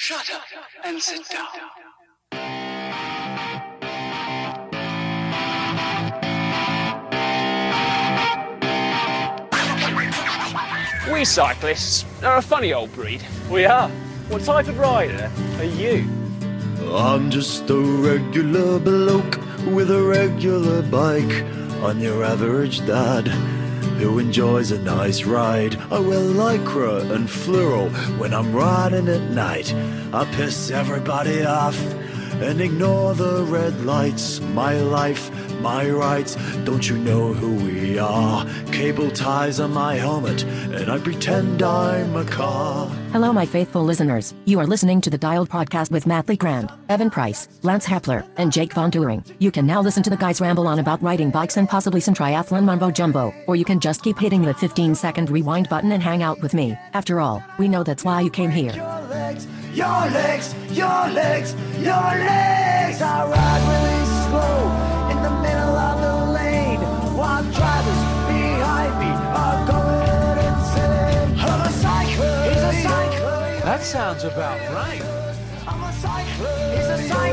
Shut up and sit down. We cyclists are a funny old breed. We are. What type of rider are you? I'm just a regular bloke with a regular bike. I'm your average dad who enjoys a nice ride. I wear lycra and fluoro when I'm riding at night. I piss everybody off and ignore the red lights. My life, my rights, don't you know who we are? Cable ties on my helmet and I pretend I'm a car. Hello, my faithful listeners. You are listening to the Dialed Podcast with Matt Legrand, Evan Price, Lance Hepler, and Jake Von Turing. You can now listen to the guys ramble on about riding bikes and possibly some triathlon mumbo jumbo, or you can just keep hitting the 15-second rewind button and hang out with me. After all, we know that's why you came here. Your legs, your legs, your legs, your legs. I ride really slow in the middle of the lane while drivers behind me are going insane. I'm a cyclist. He's a cyclist. That sounds about right. I'm a cyclist. He's a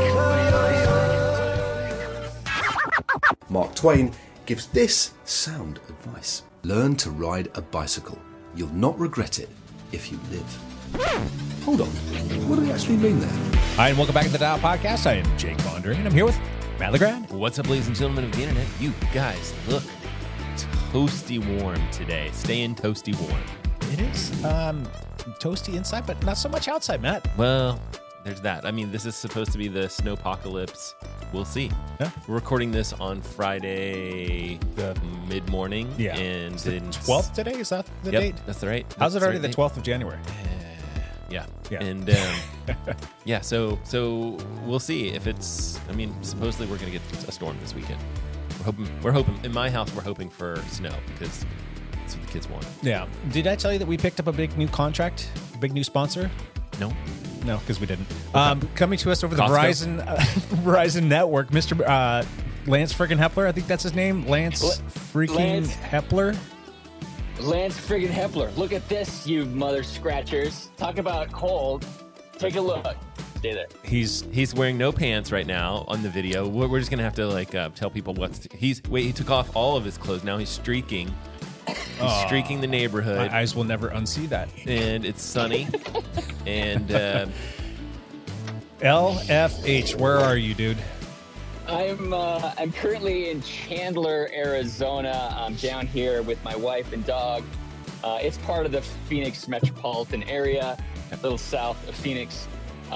cyclist. Mark Twain gives this sound advice. Learn to ride a bicycle. You'll not regret it if you live. Hold on. What do they actually mean there? Hi, and welcome back to the Dial Podcast. I am Jake Bondering, and I'm here with Matt Legrand. What's up, ladies and gentlemen of the internet? You guys look toasty warm today. Staying toasty warm. It is toasty inside, but not so much outside, Matt. Well, there's that. I mean, this is supposed to be the snowpocalypse. We'll see. Yeah. We're recording this on Friday mid-morning. Yeah. And it's the 12th today? Is that the date? That's the right. How's it already right the 12th of January? Yeah. Yeah. And yeah, so we'll see if it's, I mean, supposedly we're going to get a storm this weekend. We're hoping in my house, we're hoping for snow because that's what the kids want. Yeah. Did I tell you that we picked up a big new contract, a big new sponsor? No. No, because we didn't. Coming to us over the Costco? Verizon network, Mr. Lance friggin' Hepler. I think that's his name. Lance Hepler. Lance friggin' Hepler. Look at this, you mother scratchers. Talk about cold. Take a look. Stay there. He's wearing no pants right now on the video. We're just gonna have to tell people he took off all of his clothes. Now he's streaking. He's streaking the neighborhood. My eyes will never unsee that. And it's sunny. And LFH, where are you, dude? I'm currently in Chandler, Arizona. I'm down here with my wife and dog. It's part of the Phoenix metropolitan area, a little south of Phoenix.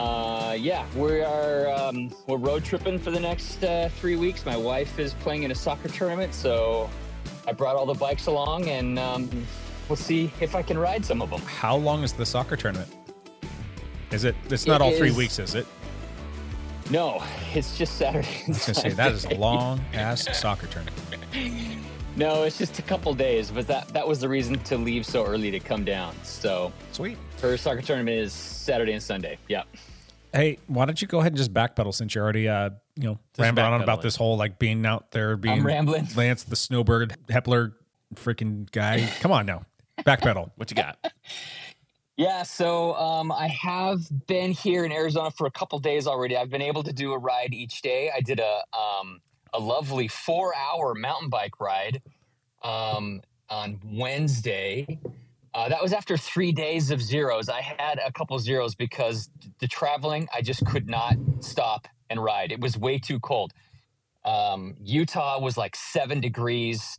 We're road tripping for the next 3 weeks. My wife is playing in a soccer tournament, so I brought all the bikes along, and we'll see if I can ride some of them. How long is the soccer tournament? It's not all 3 weeks, is it? No, it's just Saturday. I was going to say, that is a long-ass soccer tournament. No, it's just a couple days, but that was the reason to leave so early to come down. So sweet. Her soccer tournament is Saturday and Sunday. Yeah. Hey, why don't you go ahead and just backpedal since you're already, rambling on about this whole being out there, being I'm rambling. Lance the Snowbird Hepler freaking guy. Come on now, backpedal. What you got? Yeah, so I have been here in Arizona for a couple days already. I've been able to do a ride each day. I did a lovely 4-hour mountain bike ride on Wednesday. That was after 3 days of zeros. I had a couple zeros because the traveling, I just could not stop and ride. It was way too cold. Utah was like 7 degrees,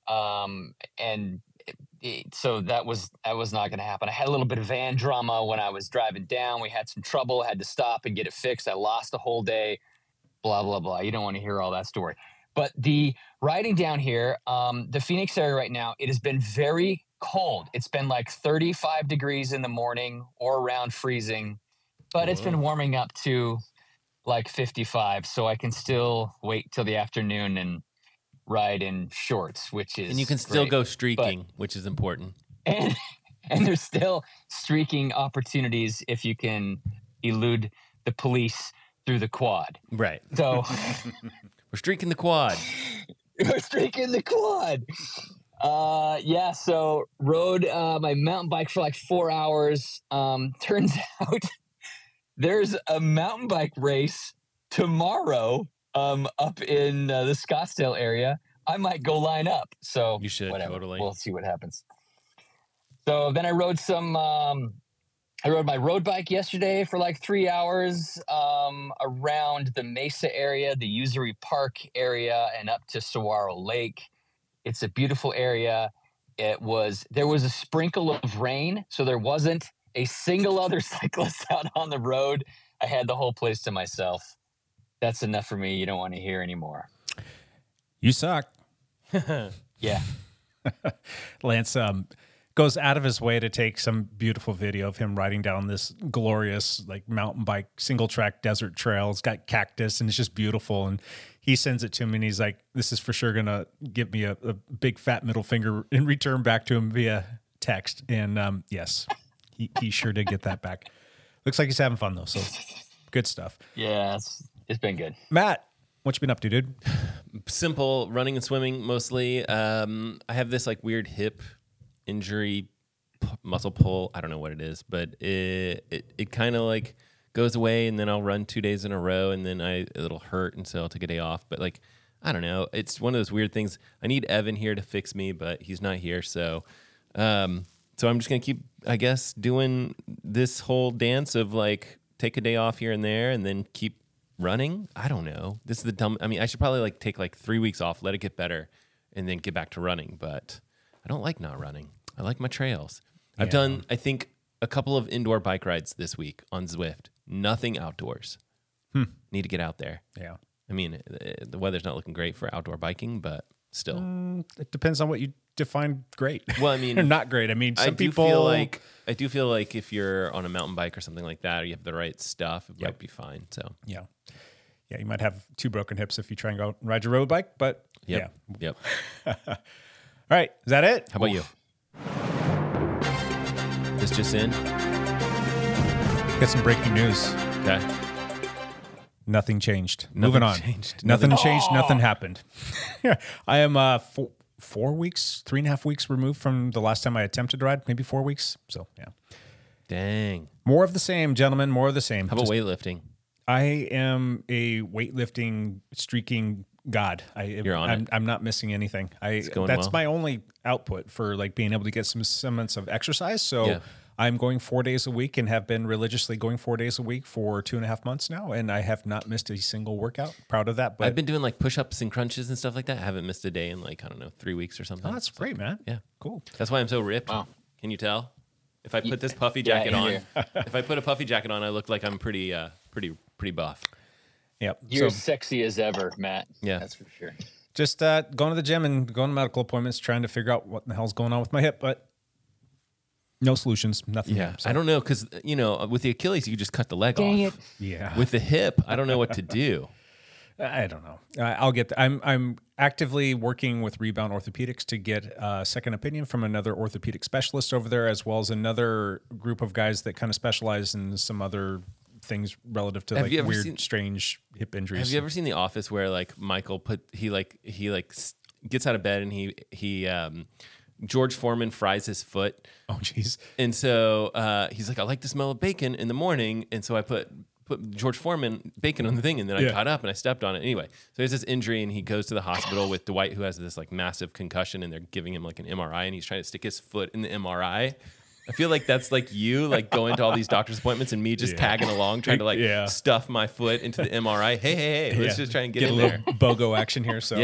so that was not going to happen. I had a little bit of van drama when I was driving down. We had some trouble, had to stop and get it fixed. I lost a whole day, blah, blah, blah. You don't want to hear all that story. But the riding down here, the Phoenix area right now, it has been very cold. It's been like 35 degrees in the morning or around freezing, but it's been warming up to like 55. So I can still wait till the afternoon and ride in shorts, which is and you can still great. go streaking, which is important. And there's still streaking opportunities if you can elude the police through the quad. Right. So we're streaking the quad. We're streaking the quad. So rode my mountain bike for like 4 hours. Turns out there's a mountain bike race tomorrow up in the Scottsdale area. I might go line up. So You should, whatever. totally. We'll see what happens. So then I rode I rode my road bike yesterday for like 3 hours around the Mesa area, the Usury Park area, and up to Saguaro Lake. It's a beautiful area. There was a sprinkle of rain, so there wasn't a single other cyclist out on the road. I had the whole place to myself. That's enough for me. You don't want to hear anymore. You suck. Yeah. Lance goes out of his way to take some beautiful video of him riding down this glorious like mountain bike single track desert trail. It's got cactus and it's just beautiful. And he sends it to me and he's like, this is for sure going to give me a big fat middle finger in return back to him via text. And yes, he sure did get that back. Looks like he's having fun though. So good stuff. Yeah, it's been good. Matt, what you been up to, dude? Simple running and swimming mostly. I have this like weird hip injury, muscle pull. I don't know what it is, but it kind of like goes away, and then I'll run 2 days in a row, and then it'll hurt, and so I'll take a day off. But like, I don't know. It's one of those weird things. I need Evan here to fix me, but he's not here, so I'm just gonna keep, I guess, doing this whole dance of like take a day off here and there, and then keep running. I don't know. This is the dumb. I mean, I should probably like take like 3 weeks off, let it get better, and then get back to running. But I don't like not running. I like my trails. Yeah. I've done, I think, a couple of indoor bike rides this week on Zwift. Nothing outdoors. Need to get out there. Yeah. I mean, the weather's not looking great for outdoor biking, but still. It depends on what you define great. Well, I mean, or not great. I mean, some people I do feel like if you're on a mountain bike or something like that, or you have the right stuff, it might be fine. So yeah, you might have 2 broken hips if you try and go ride your road bike, but Yep. All right, is that it? How about you? This just in. Got some breaking news. Okay. Nothing changed. Moving on. Nothing changed. Nothing happened. I am 4 weeks, 3.5 weeks removed from the last time I attempted to ride. Maybe 4 weeks. So yeah. Dang. More of the same, gentlemen. More of the same. How about weightlifting? I am a weightlifting streaking god. You're on it. I'm not missing anything. It's going that's well. my only output for like being able to get some semblance of exercise. So Yeah. I'm going 4 days a week and have been religiously going 4 days a week for 2.5 months now, and I have not missed a single workout. Proud of that. But I've been doing like push-ups and crunches and stuff like that. I haven't missed a day in like, I don't know, 3 weeks or something. oh, that's great, man. Yeah. Cool. That's why I'm so ripped. Wow. Can you tell? If I put this puffy jacket on, yeah. if I put a puffy jacket on, I look like I'm pretty buff. Yep. You're So sexy as ever, Matt. Yeah. That's for sure. just going to the gym and going to medical appointments, trying to figure out what the hell's going on with my hip, but no solutions, nothing. Yeah. So, I don't know, because, with the Achilles, you just cut the leg Dang off. it. Yeah. With the hip, I don't know what to do. I don't know. I'll get. I'm actively working with Rebound Orthopedics to get a second opinion from another orthopedic specialist over there, as well as another group of guys that kind of specialize in some other things relative to like weird, strange hip injuries. Have you ever seen The Office where like Michael gets out of bed and he George Foreman fries his foot? Oh, jeez. And so he's like, I like the smell of bacon in the morning, and so I put George Foreman bacon on the thing, and then I got up and I stepped on it. Anyway, so he has this injury, and he goes to the hospital with Dwight, who has this like massive concussion, and they're giving him like an MRI, and he's trying to stick his foot in the MRI. I feel like that's like you, like going to all these doctor's appointments, and me just tagging along, trying to like stuff my foot into the MRI. Hey, let's just try and get in a there. little BOGO action here. So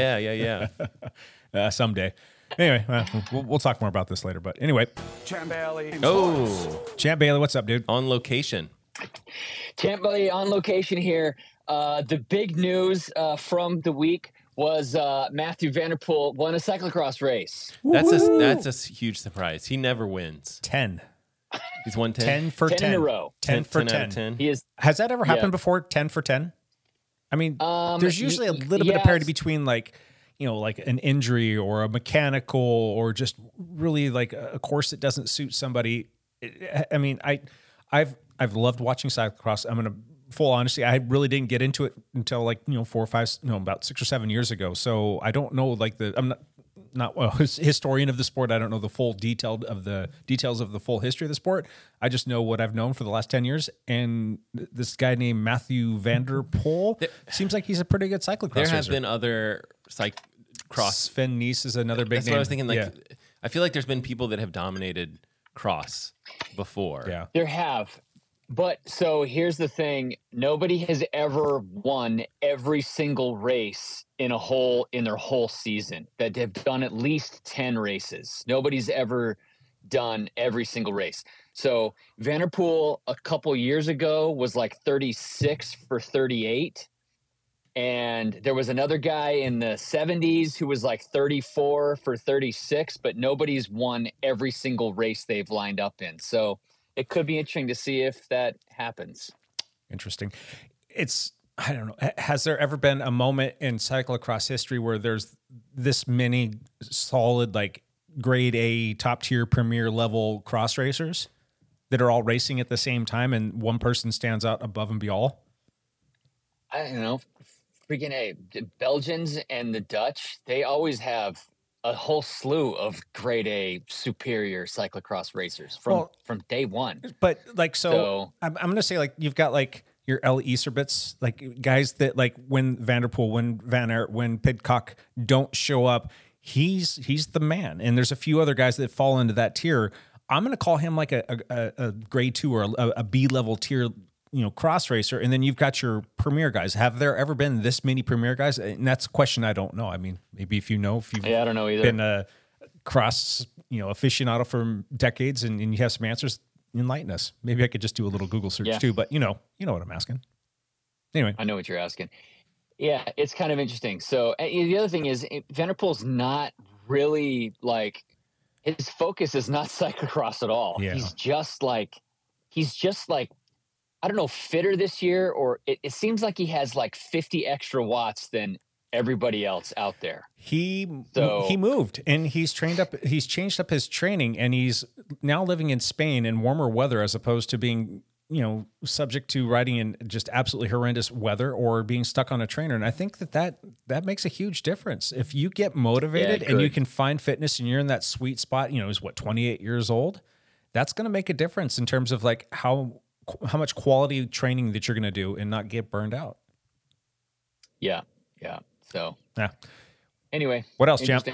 Yeah. someday. Anyway, we'll talk more about this later. But anyway, Champ Bailey. Champ Bailey, what's up, dude? On location. Champ Bailey on location here. The big news from the week was Matthew Vanderpool won a cyclocross race. That's a huge surprise. He never wins. 10. He's won 10. 10 for 10. 10 in a row. 10 for 10 10. out of 10. He is. Has that ever happened before? 10 for 10? I mean, there's usually a little bit of parity between like, like an injury or a mechanical or just really like a course that doesn't suit somebody. I mean, I've loved watching cyclocross. I'm going to full honesty. I really didn't get into it until like, about 6 or 7 years ago. So I don't know, like I'm not a historian of the sport. I don't know the full details of the full history of the sport. I just know what I've known for the last 10 years. And this guy named Matthew Van Der Poel seems like he's a pretty good cyclocross There have racer. been other cross. Sven Nys is another big That's name. what I was thinking. Like, Yeah. I feel like there's been people that have dominated cross before. Yeah. There have. But so here's the thing. Nobody has ever won every single race in their whole season, that have done at least 10 races. Nobody's ever done every single race. So Van Der Poel a couple years ago was like 36 for 38. And there was another guy in the 70s who was like 34 for 36, but nobody's won every single race they've lined up in. So it could be interesting to see if that happens. Interesting. I don't know. Has there ever been a moment in cyclocross history where there's this many solid, like grade A, top tier, premier level cross racers that are all racing at the same time and one person stands out above and beyond? I don't know. Freaking the Belgians and the Dutch, they always have a whole slew of grade A superior cyclocross racers from day one. But like, so I'm going to say, like, you've got like your L. Easterbits, like guys that like when Van Der Poel, when Van Aert, when Pidcock don't show up, he's the man. And there's a few other guys that fall into that tier. I'm going to call him like a grade 2 or a B level tier, cross racer. And then you've got your premier guys. Have there ever been this many premier guys? And that's a question I don't know. I mean, maybe if you've I don't know either. been a cross, aficionado for decades and you have some answers, enlighten us. Maybe I could just do a little Google search too, but you know what I'm asking. Anyway. I know what you're asking. Yeah, it's kind of interesting. So the other thing is Van Der Poel's not really like, his focus is not cyclocross at all. Yeah. He's just like, I don't know, fitter this year, or it seems like he has like 50 extra watts than everybody else out there. He moved and he's changed up his training, and he's now living in Spain in warmer weather as opposed to being, subject to riding in just absolutely horrendous weather or being stuck on a trainer. And I think that makes a huge difference. If you get motivated and you can find fitness and you're in that sweet spot, he's 28 years old, that's going to make a difference in terms of like how much quality training that you're going to do and not get burned out. Yeah. Yeah. So, yeah. Anyway, what else, champ?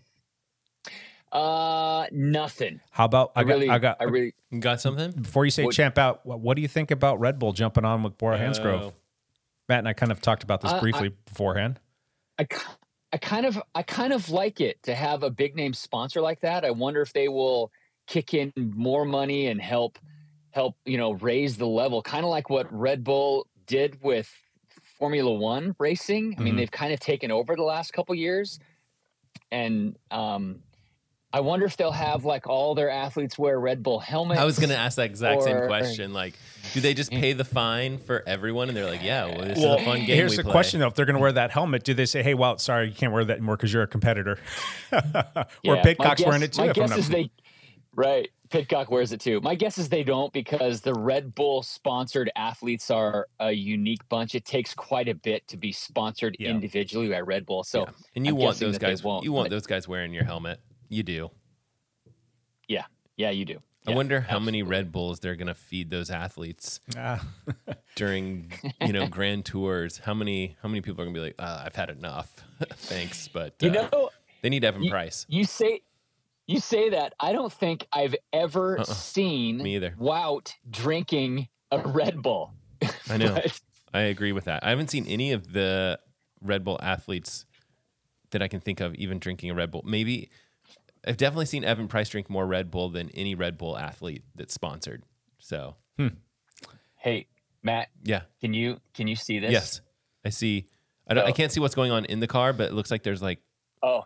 Nothing. How about I really got something before you say champ out. What do you think about Red Bull jumping on with Bora Hansgrohe? Matt and I kind of talked about this briefly beforehand. I kind of like it to have a big name sponsor like that. I wonder if they will kick in more money and help raise the level, kind of like what Red Bull did with Formula One racing. I mean, they've kind of taken over the last couple years, and I wonder if they'll have like all their athletes wear Red Bull helmets. I was going to ask that exact same question. Like, do they just pay the fine for everyone? And they're like, yeah, well, this is a fun game. Here's the question though: if they're going to wear that helmet, do they say, "Hey, well, sorry, you can't wear that anymore because you're a competitor"? Or Pidcock's wearing it too? My guess is right. Pidcock wears it too. My guess is they don't, because the Red Bull sponsored athletes are a unique bunch. It takes quite a bit to be sponsored individually by Red Bull. So, and you want those guys. You want those guys wearing your helmet. You do. Yeah, you do. I wonder how many Red Bulls they're going to feed those athletes during grand tours. How many people are going to be like, I've had enough, thanks, but they need Evan Price. You say that. I don't think I've ever seen Me either. Wout drinking a Red Bull. I know. I agree with that. I haven't seen any of the Red Bull athletes that I can think of even drinking a Red Bull. Maybe I've definitely seen Evan Price drink more Red Bull than any Red Bull athlete that's sponsored. So, Hey, Matt. Yeah. Can you see this? Yes, I see. I can't see what's going on in the car, but it looks like there's like. Oh.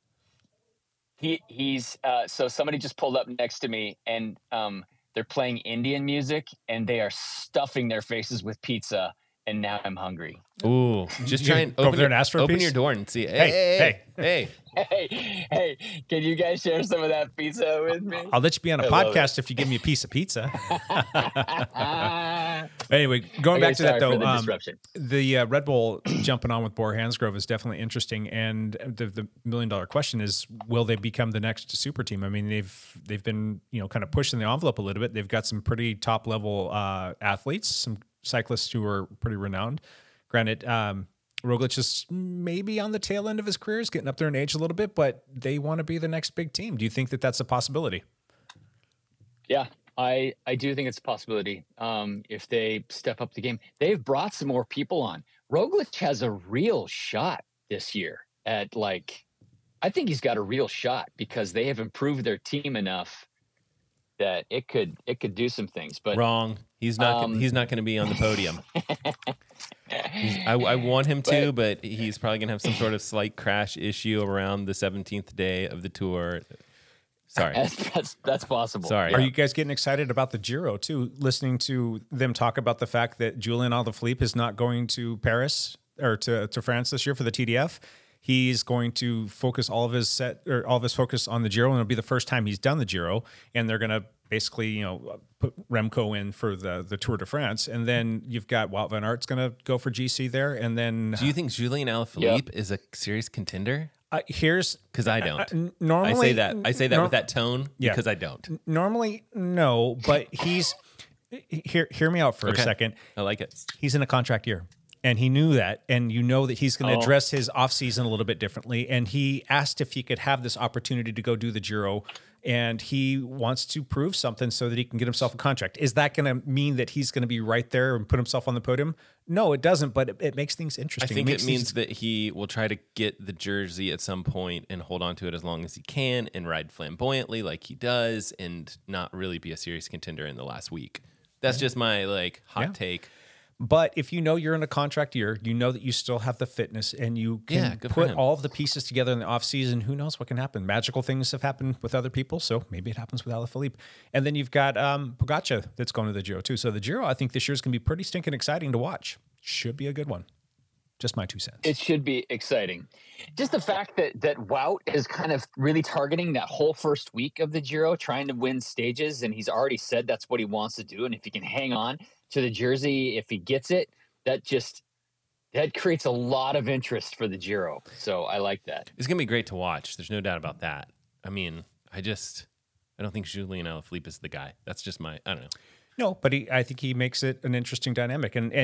He's so somebody just pulled up next to me, and they're playing Indian music, and they are stuffing their faces with pizza and now I'm hungry. Ooh, just try and Go over open, there and ask for a open piece? your door and see. Hey, Hey. Hey, can you guys share some of that pizza with me? I'll let you be on a I love podcast if you give me a piece of pizza. Ah. Anyway, going Okay, back to that sorry though, for the disruption. the Red Bull jumping on with Bor Hansgrove is definitely interesting. And the $1 million question is, will they become the next super team? I mean, they've been kind of pushing the envelope a little bit. They've got some pretty top level athletes, some cyclists who are pretty renowned. Granted, Roglic is maybe on the tail end of his career, is getting up there in age a little bit, but they want to be the next big team. Do you think that that's a possibility? Yeah, I do think it's a possibility. If they step up the game, they've brought some more people on. Roglic has a real shot this year at I think he's got a real shot because they have improved their team enough that it could do some things. But Wrong. He's not. He's not going to be on the podium. I want him to, but he's probably going to have some sort of slight crash issue around the 17th day of the tour. Sorry. That's possible. Sorry. Are you guys getting excited about the Giro too? Listening to them talk about the fact that Julian Alaphilippe is not going to Paris or to France this year for the TDF. He's going to focus all of his focus on the Giro, and it'll be the first time he's done the Giro. And they're going to basically, put Remco in for the Tour de France, and then you've got Wout van Aert's going to go for GC there, and then Do you think Julian Alaphilippe is a serious contender? Here's Because I don't. normally I say that with that tone because I don't. Normally, no, but he's hear me out for a second. I like it. He's in a contract year. And he knew that, and that he's going to address his offseason a little bit differently. And he asked if he could have this opportunity to go do the Giro, and he wants to prove something so that he can get himself a contract. Is that going to mean that he's going to be right there and put himself on the podium? No, it doesn't, but it makes things I interesting. think it means that he will try to get the jersey at some point and hold on to it as long as he can and ride flamboyantly like he does and not really be a serious contender in the last week. That's just my hot take. But if you're in a contract year, you know that you still have the fitness and you can good for put him. all of the pieces together in the offseason. Who knows what can happen? Magical things have happened with other people, so maybe it happens with Alaphilippe. And then you've got Pogacar that's going to the Giro too. So the Giro, I think this year is going to be pretty stinking exciting to watch. Should be a good one. Just my 2 cents. It should be exciting. Just the fact that Wout is kind of really targeting that whole first week of the Giro, trying to win stages, and he's already said that's what he wants to do. And if he can hang on to the jersey, if he gets it, that creates a lot of interest for the Giro. So I like that. It's going to be great to watch. There's no doubt about that. I mean, I don't think Julian Alaphilippe is the guy. That's just I don't know. No, but I think he makes it an interesting dynamic. And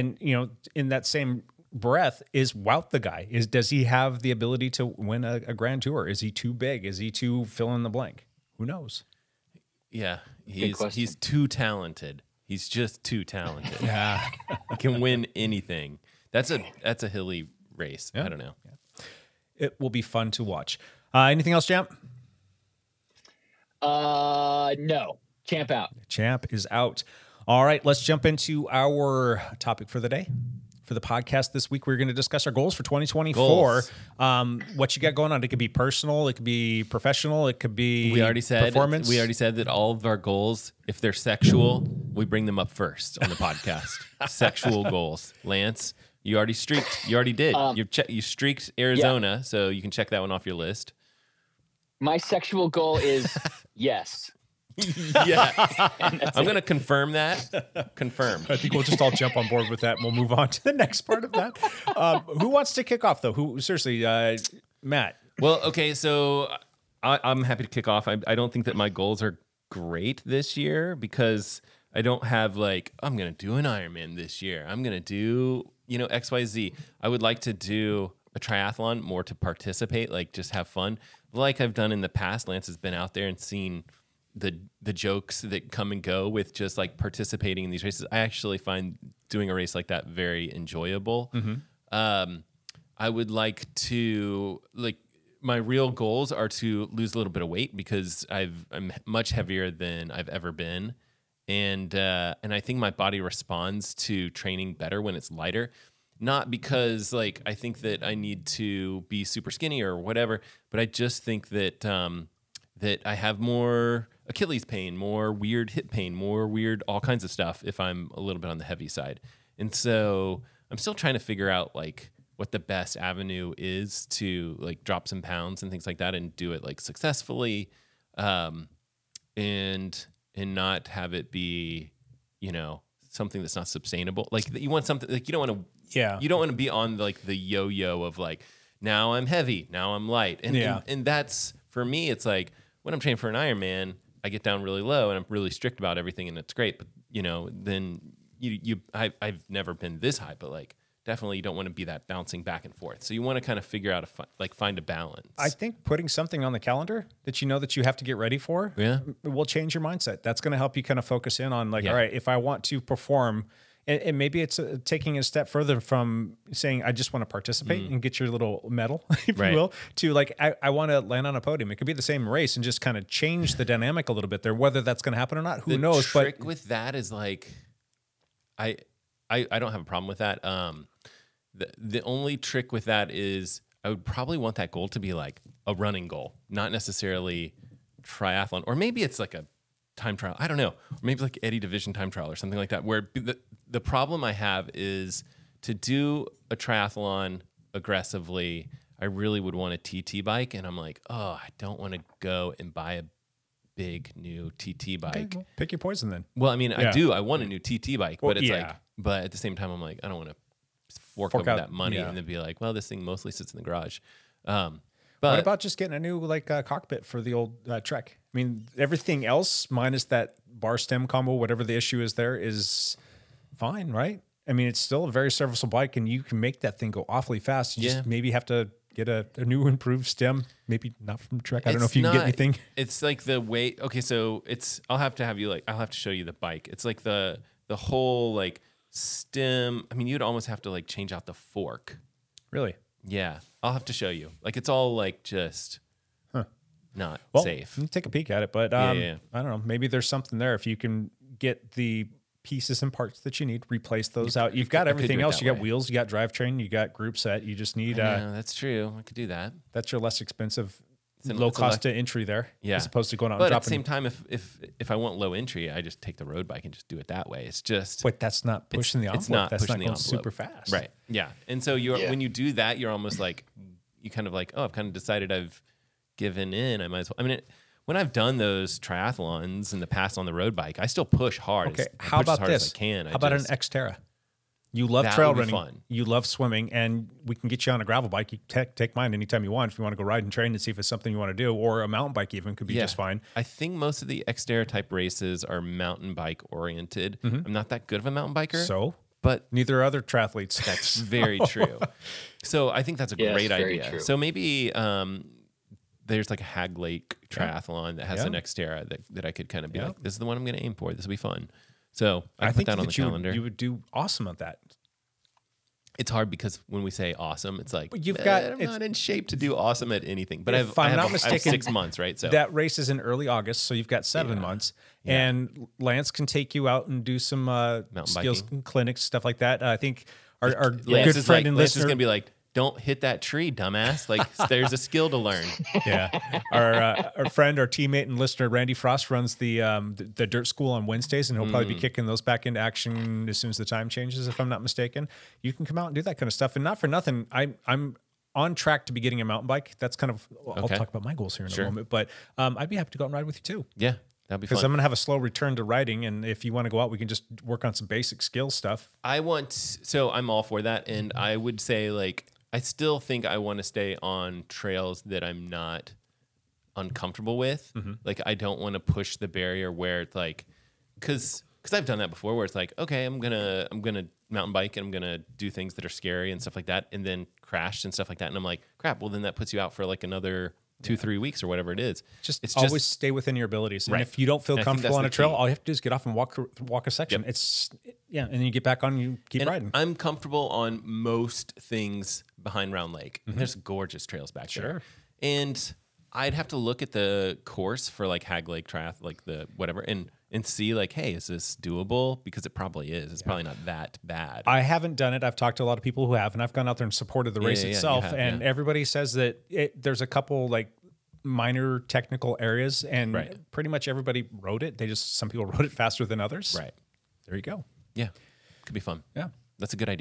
in that same breath, is Wout the guy? Does he have the ability to win a Grand Tour? Is he too big? Is he too fill in the blank? Who knows? Yeah, he's too talented. He's just too talented. Yeah. He can win anything. That's a hilly race. Yeah. I don't know. It will be fun to watch. Anything else, Champ? No. Champ out. Champ is out. All right, let's jump into our topic for the day. For the podcast this week, we're going to discuss our goals for 2024. Goals. What you got going on? It could be personal, it could be professional, it could be performance. We already said that all of our goals, if they're sexual, we bring them up first on the podcast. Sexual goals. Lance, you already streaked. You already did. You streaked Arizona, so you can check that one off your list. My sexual goal is yes. Yeah. I'm going to confirm that. Confirm. I think we'll just all jump on board with that, and we'll move on to the next part of that. Who wants to kick off, though? Seriously, Matt. Well, okay, so I'm happy to kick off. I don't think that my goals are great this year because I don't have I'm going to do an Ironman this year. I'm going to do, XYZ. I would like to do a triathlon more to participate, just have fun. Like I've done in the past, Lance has been out there and seen the jokes that come and go with just participating in these races. I actually find doing a race like that very enjoyable. Mm-hmm. I would like to my real goals are to lose a little bit of weight because I'm much heavier than I've ever been. And I think my body responds to training better when it's lighter. Not because I think that I need to be super skinny or whatever, but I just think that that I have more Achilles pain, more weird hip pain, more weird all kinds of stuff if I'm a little bit on the heavy side. And so I'm still trying to figure out like what the best avenue is to like drop some pounds and things like that and do it like successfully, and not have it be, you know, something that's not sustainable. Like you want something like you don't want to, you don't want to be on like the yo-yo of like, now I'm heavy, now I'm light. And that's, for me, it's like when I'm training for an Ironman, I get down really low and I'm really strict about everything and it's great. But you know, then I've never been this high, but like definitely you don't want to be that bouncing back and forth. So you want to kind of figure out find a balance. I think putting something on the calendar that you know that you have to get ready for will change your mindset. That's going to help you kind of focus in on like, all right, if I want to perform, and maybe it's taking it a step further from saying, I just want to participate and get your little medal, if you will, to like, I want to land on a podium. It could be the same race and just kind of change the dynamic a little bit there. Whether that's going to happen or not, who knows? The trick with that is like, I don't have a problem with that. The only trick with that is I would probably want that goal to be like a running goal, not necessarily triathlon, or maybe it's like a time trial. I don't know. Or maybe like Eddie Division time trial or something like that, where the problem I have is to do a triathlon aggressively, I really would want a TT bike. And I'm like, oh, I don't want to go and buy a big new TT bike. Okay, well, pick your poison then. Well, I mean, I do. I want a new TT bike, but it's like, but at the same time, I'm like, I don't want to fork over that money and then be like, well, this thing mostly sits in the garage. But what about just getting a new like cockpit for the old Trek? I mean, everything else minus that bar stem combo, whatever the issue is there, is fine, right? I mean, it's still a very serviceable bike, and you can make that thing go awfully fast. You just maybe have to get a new improved stem, maybe not from Trek. I don't know if you can get anything. It's like the weight. Okay, so I'll have to show you the bike. It's like the whole like stem. I mean, you'd almost have to like change out the fork. Really? Yeah, I'll have to show you. Like it's all like just not safe. Let me take a peek at it, but I don't know. Maybe there's something there if you can get the pieces and parts that you need, replace those out. You've got everything else. You got wheels, you got drivetrain, you got group set. You just need. That's true. I could do that. That's your less expensive, low cost to entry there, as opposed to going out. But and at the same time, if I want low entry, I just take the road bike and just do it that way. It's just. But that's not pushing the envelope. It's not that's pushing not the going envelope. super fast, right? Yeah, and so when you do that, you're almost like you kind of like, oh, I've kind of decided I've given in. I might as well. I mean. When I've done those triathlons in the past on the road bike, I still push hard. Okay, how about this? How about an Xterra? You love trail running. Fun. You love swimming, and we can get you on a gravel bike. You take mine anytime you want if you want to go ride and train and see if it's something you want to do, or a mountain bike even could be just fine. I think most of the Xterra type races are mountain bike oriented. I'm not that good of a mountain biker. But neither are other triathletes. That's very true. So I think that's a great idea. True. So maybe there's like a Hag Lake triathlon that has an Xterra that I could kind of be like, this is the one I'm going to aim for. This will be fun. So I put that on the calendar. You would do awesome at that. It's hard because when we say awesome, it's like, I'm not in shape to do awesome at anything. But I have 6 months, right? So that race is in early August, so you've got 7 months. Yeah. And Lance can take you out and do some skills clinics, stuff like that. I think our good friend and Lance listener is going to be like, don't hit that tree, dumbass. Like, there's a skill to learn. Yeah. Our friend, our teammate and listener, Randy Frost, runs the dirt school on Wednesdays, and he'll probably be kicking those back into action as soon as the time changes, if I'm not mistaken. You can come out and do that kind of stuff. And not for nothing, I'm on track to be getting a mountain bike. That's kind of, I'll talk about my goals here in a moment, but I'd be happy to go out and ride with you too. Yeah. That'd be fun. Because I'm going to have a slow return to riding, and if you want to go out, we can just work on some basic skill stuff. I'm all for that, and I would say, like, I still think I want to stay on trails that I'm not uncomfortable with. Like, I don't want to push the barrier where it's like, because I've done that before, where it's like, okay, I'm gonna mountain bike and I'm gonna do things that are scary and stuff like that, and then crash and stuff like that, and I'm like, crap. Well, then that puts you out for like another 2-3 weeks or whatever it is. It's always stay within your abilities. And if you don't feel comfortable on a trail, all you have to do is get off and walk a section. And then you get back on and you keep riding. I'm comfortable on most things behind Round Lake. There's gorgeous trails back there. And I'd have to look at the course for like Hag Lake Triath, like the whatever, and see like, hey, is this doable? Because it probably is. It's probably not that bad. I haven't done it. I've talked to a lot of people who have, and I've gone out there and supported the race itself. And everybody says that there's a couple like minor technical areas, and pretty much everybody rode it. Some people rode it faster than others. Right. There you go. Yeah. Could be fun. Yeah. That's a good idea.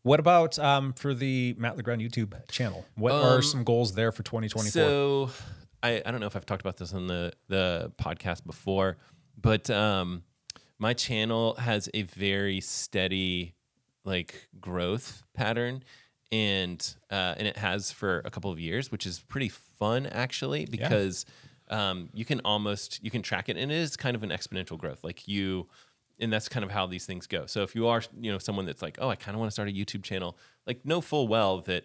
What about for the Matt LeGrand YouTube channel? What are some goals there for 2024? So I don't know if I've talked about this on the podcast before, but my channel has a very steady like growth pattern, and it has for a couple of years, which is pretty fun actually, because you can track it, and it is kind of an exponential growth. And that's kind of how these things go. So if you are, someone that's like, oh, I kind of want to start a YouTube channel, like know full well that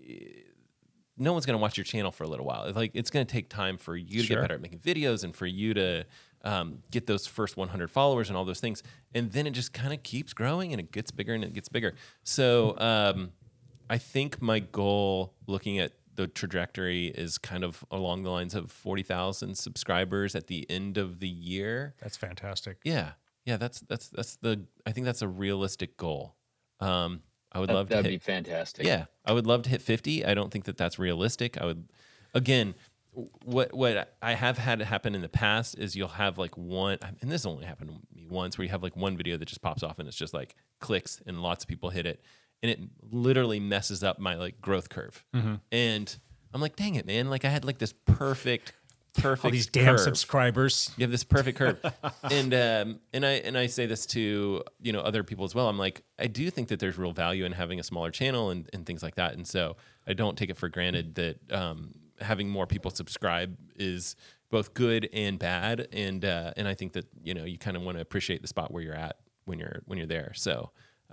no one's going to watch your channel for a little while. Like it's going to take time for you to get better at making videos and for you to get those first 100 followers and all those things. And then it just kind of keeps growing and it gets bigger and it gets bigger. So I think my goal looking at the trajectory is kind of along the lines of 40,000 subscribers at the end of the year. That's fantastic. Yeah. I think that's a realistic goal. I would love to that'd be fantastic. Yeah. I would love to hit 50. I don't think that that's realistic. Again, what I have had happen in the past is you'll have like one, and this only happened to me once, where you have like one video that just pops off and it's just like clicks and lots of people hit it. And it literally messes up my like growth curve. Mm-hmm. And I'm like, dang it, man. Like I had like this perfect all these damn curve. Subscribers. You have this perfect curve. and I say this to, other people as well. I'm like, I do think that there's real value in having a smaller channel and things like that. And so I don't take it for granted that having more people subscribe is both good and bad. And I think that, you kind of want to appreciate the spot where you're at when you're there. So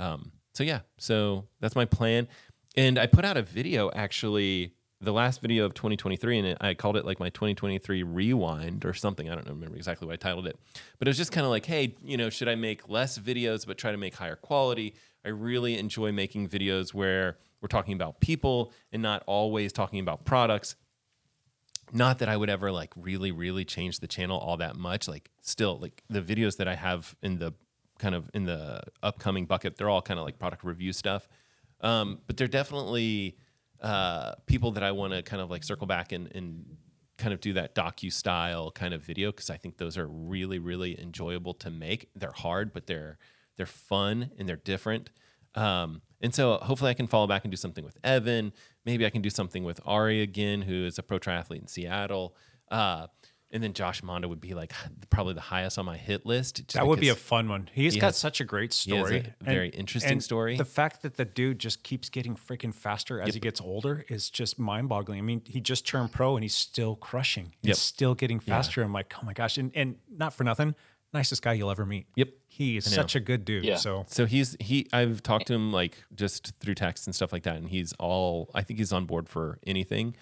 so that's my plan. And I put out a video actually, the last video of 2023, and I called it like my 2023 rewind or something. I don't remember exactly what I titled it, but it was just kind of like, hey, should I make less videos but try to make higher quality? I really enjoy making videos where we're talking about people and not always talking about products. Not that I would ever like really, really change the channel all that much. Like still, like the videos that I have in the upcoming bucket, they're all kind of like product review stuff. But they're definitely people that I want to kind of like circle back and kind of do that docu-style kind of video, because I think those are really, really enjoyable to make. They're hard, but they're fun and they're different. And so hopefully I can follow back and do something with Evan. Maybe I can do something with Ari again, who is a pro triathlete in Seattle. And then Josh Mondo would be like probably the highest on my hit list. That would be a fun one. He's got such a great story. He has a very interesting story. The fact that the dude just keeps getting freaking faster as he gets older is just mind-boggling. I mean, he just turned pro and he's still crushing. He's still getting faster. I'm like, oh my gosh. And not for nothing, nicest guy you'll ever meet. Yep. He is such a good dude. Yeah. So I've talked to him like just through text and stuff like that, and I think he's on board for anything.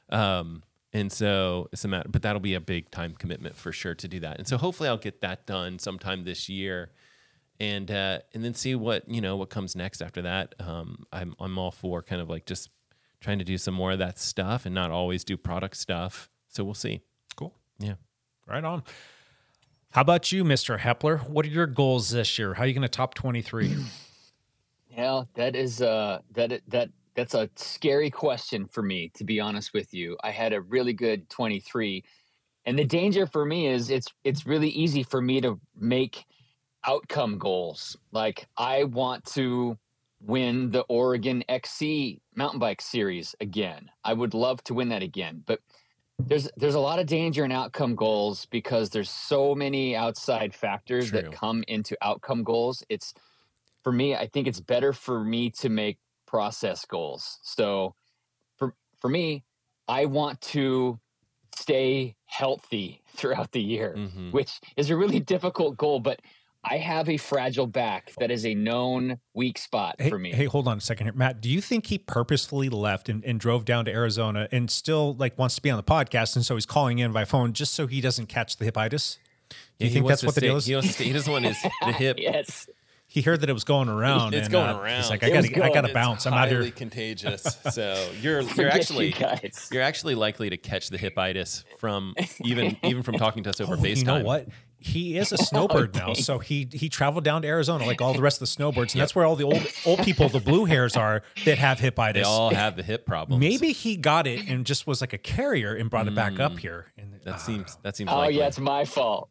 And so it's a matter, but that'll be a big time commitment for sure to do that. And so hopefully I'll get that done sometime this year, and then see what comes next after that. I'm all for kind of like just trying to do some more of that stuff and not always do product stuff. So we'll see. Cool. Yeah. Right on. How about you, Mr. Hepler? What are your goals this year? How are you going to top 23? Yeah, that is that's a scary question for me, to be honest with you. I had a really good 23, and the danger for me is it's really easy for me to make outcome goals. Like I want to win the Oregon XC mountain bike series again. I would love to win that again, but there's a lot of danger in outcome goals because there's so many outside factors that come into outcome goals. It's, for me, I think it's better for me to make process goals. So for me, I want to stay healthy throughout the year, which is a really difficult goal, but I have a fragile back that is a known weak spot for me. Hey, hold on a second here. Matt, do you think he purposefully left and drove down to Arizona and still like wants to be on the podcast, and so he's calling in by phone just so he doesn't catch the hipitis? Do you think that's what the deal is? He doesn't want the hip. Yes. He heard that it was going around. It's going around. He's like, I gotta bounce. I'm out here. Highly contagious. So you're actually likely to catch the hipitis from even from talking to us over FaceTime. You know what? He is a snowbird now, so he traveled down to Arizona like all the rest of the snowbirds, and that's where all the old people, the blue hairs, are that have hipitis. They all have the hip problems. Maybe he got it and just was like a carrier and brought it back up here. And that seems. Oh likely. yeah, it's my fault.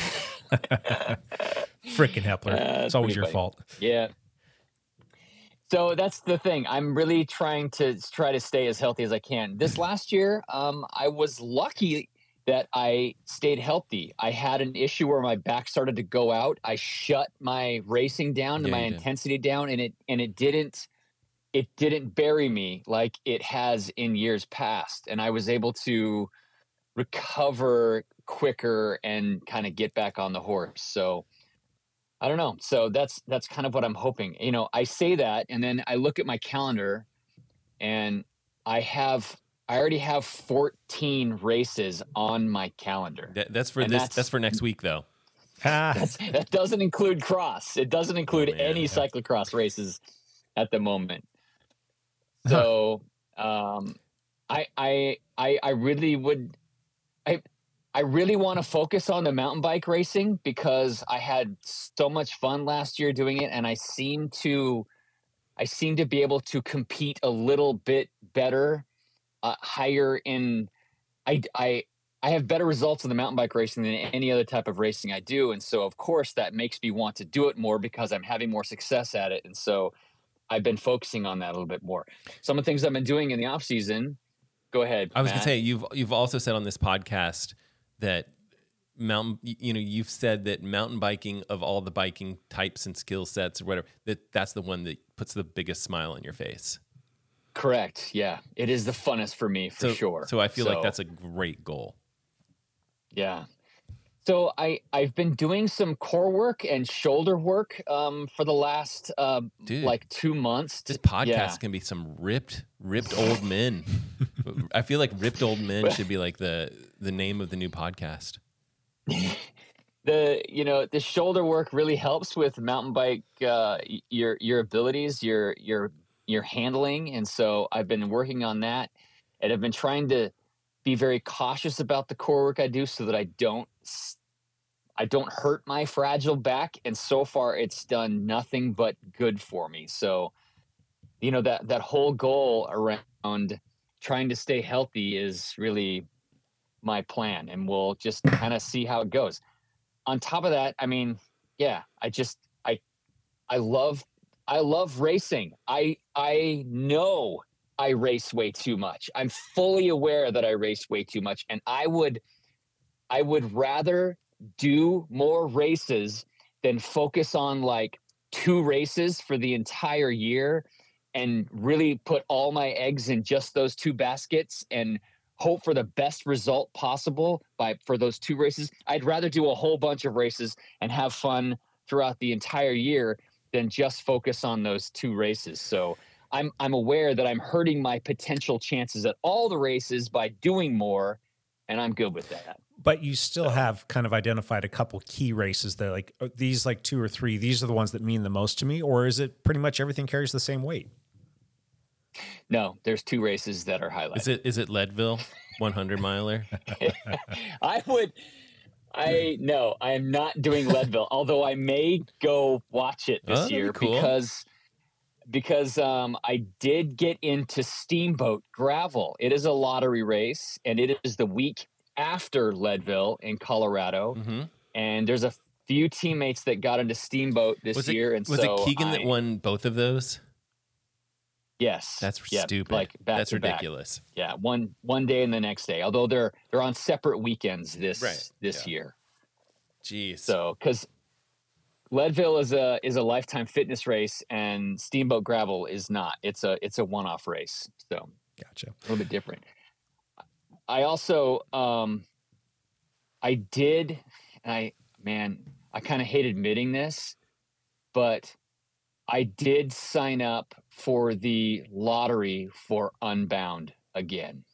Frickin' Hepler. It's always your fault. Yeah. So that's the thing. I'm really trying to stay as healthy as I can. This last year, I was lucky that I stayed healthy. I had an issue where my back started to go out. I shut my racing down and my intensity down, and it didn't bury me like it has in years past. And I was able to recover quicker and kind of get back on the horse. So I don't know. So that's kind of what I'm hoping. You know, I say that, and then I look at my calendar, and I already have 14 races on my calendar. That's for That's for next week, though. That doesn't include cross. It doesn't include any cyclocross races at the moment. So I really would. I really want to focus on the mountain bike racing because I had so much fun last year doing it, and I seem to be able to compete a little bit better, higher in. I have better results in the mountain bike racing than any other type of racing I do, and so of course that makes me want to do it more because I'm having more success at it, and so I've been focusing on that a little bit more. Some of the things I've been doing in the off season. Go ahead. I was going to say you've also said on this podcast that you've said that mountain biking, of all the biking types and skill sets or whatever, that's the one that puts the biggest smile on your face. Correct. Yeah, it is the funnest for me for sure. So I feel like that's a great goal. Yeah. So I've been doing some core work and shoulder work for the last like 2 months. This podcast can be some ripped old men. I feel like ripped old men should be like the name of the new podcast. The shoulder work really helps with mountain bike your abilities, your handling, and so I've been working on that, and I've been trying to be very cautious about the core work I do so that I don't hurt my fragile back, and so far it's done nothing but good for me. So, you know, that whole goal around trying to stay healthy is really my plan, and we'll just kind of see how it goes. On top of that, I mean, yeah, I love racing. I know I race way too much. I'm fully aware that I race way too much, and I would rather do more races than focus on like 2 races for the entire year and really put all my eggs in just those 2 baskets and hope for the best result possible for those 2 races. I'd rather do a whole bunch of races and have fun throughout the entire year than just focus on those 2 races. So I'm aware that I'm hurting my potential chances at all the races by doing more, and I'm good with that. But you still have kind of identified a couple key races that like these, like 2 or 3, these are the ones that mean the most to me, or is it pretty much everything carries the same weight? No, there's 2 races that are highlighted. Is it Leadville 100 miler? No, I am not doing Leadville, although I may go watch it this year because I did get into Steamboat Gravel. It is a lottery race, and it is the week after Leadville in Colorado. Mm-hmm. And there's a few teammates that got into Steamboat this year. And was it Keegan that won both of those? Yes. That's stupid. Like that's ridiculous. Back. Yeah. One day and the next day, although they're on separate weekends this year. Jeez. So, cause Leadville is a lifetime fitness race, and Steamboat Gravel is not. It's a one-off race. So gotcha. A little bit different. I also, I kind of hate admitting this, but I did sign up for the lottery for Unbound again.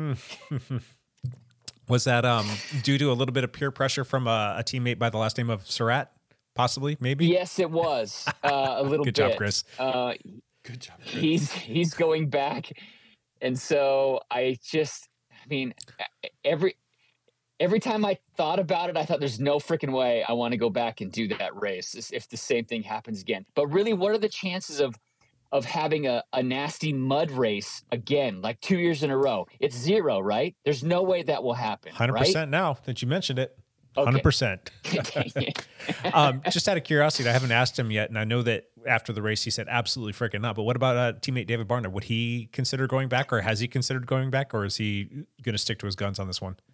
Was that due to a little bit of peer pressure from a teammate by the last name of Surratt? Possibly, maybe? Yes, it was a little bit. Good job, Chris. Good job, Chris. He's going back. And so every time I thought about it, I thought there's no freaking way I want to go back and do that race if the same thing happens again. But really, what are the chances of having a nasty mud race again, like 2 years in a row? It's 0, right? There's no way that will happen. 100% right? Now that you mentioned it. Okay. 100%. Just out of curiosity, I haven't asked him yet, and I know that after the race, he said absolutely freaking not. But what about teammate David Barner? Would he consider going back, or has he considered going back, or is he going to stick to his guns on this one?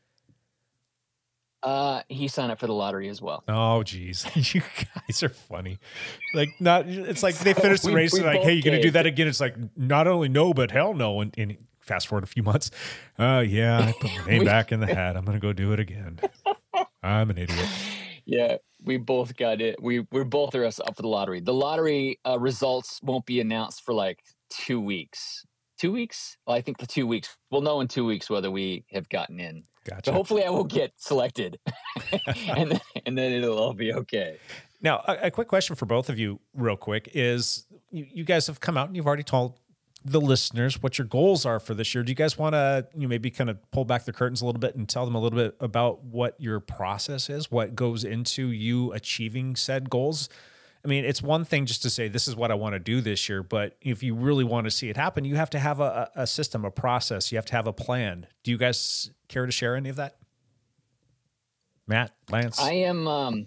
He signed up for the lottery as well. Oh, geez. You guys are funny. Like, not, it's like they finished the race and like, hey, you going to do that again? It's like, not only no, but hell no. And fast forward a few months. Yeah, I put my name back in the hat. I'm going to go do it again. I'm an idiot. Yeah, we both got it. We're both are up for the lottery. The lottery results won't be announced for like 2 weeks. 2 weeks? Well, I think for 2 weeks. We'll know in 2 weeks whether we have gotten in. Gotcha. So hopefully I will get selected, and then it'll all be okay. Now, a quick question for both of you, real quick, is you guys have come out and you've already told the listeners what your goals are for this year. Do you guys want to maybe kind of pull back the curtains a little bit and tell them a little bit about what your process is, what goes into you achieving said goals? I mean, it's one thing just to say, this is what I want to do this year, but if you really want to see it happen, you have to have a system, a process. You have to have a plan. Do you guys care to share any of that? Matt, Lance? I am,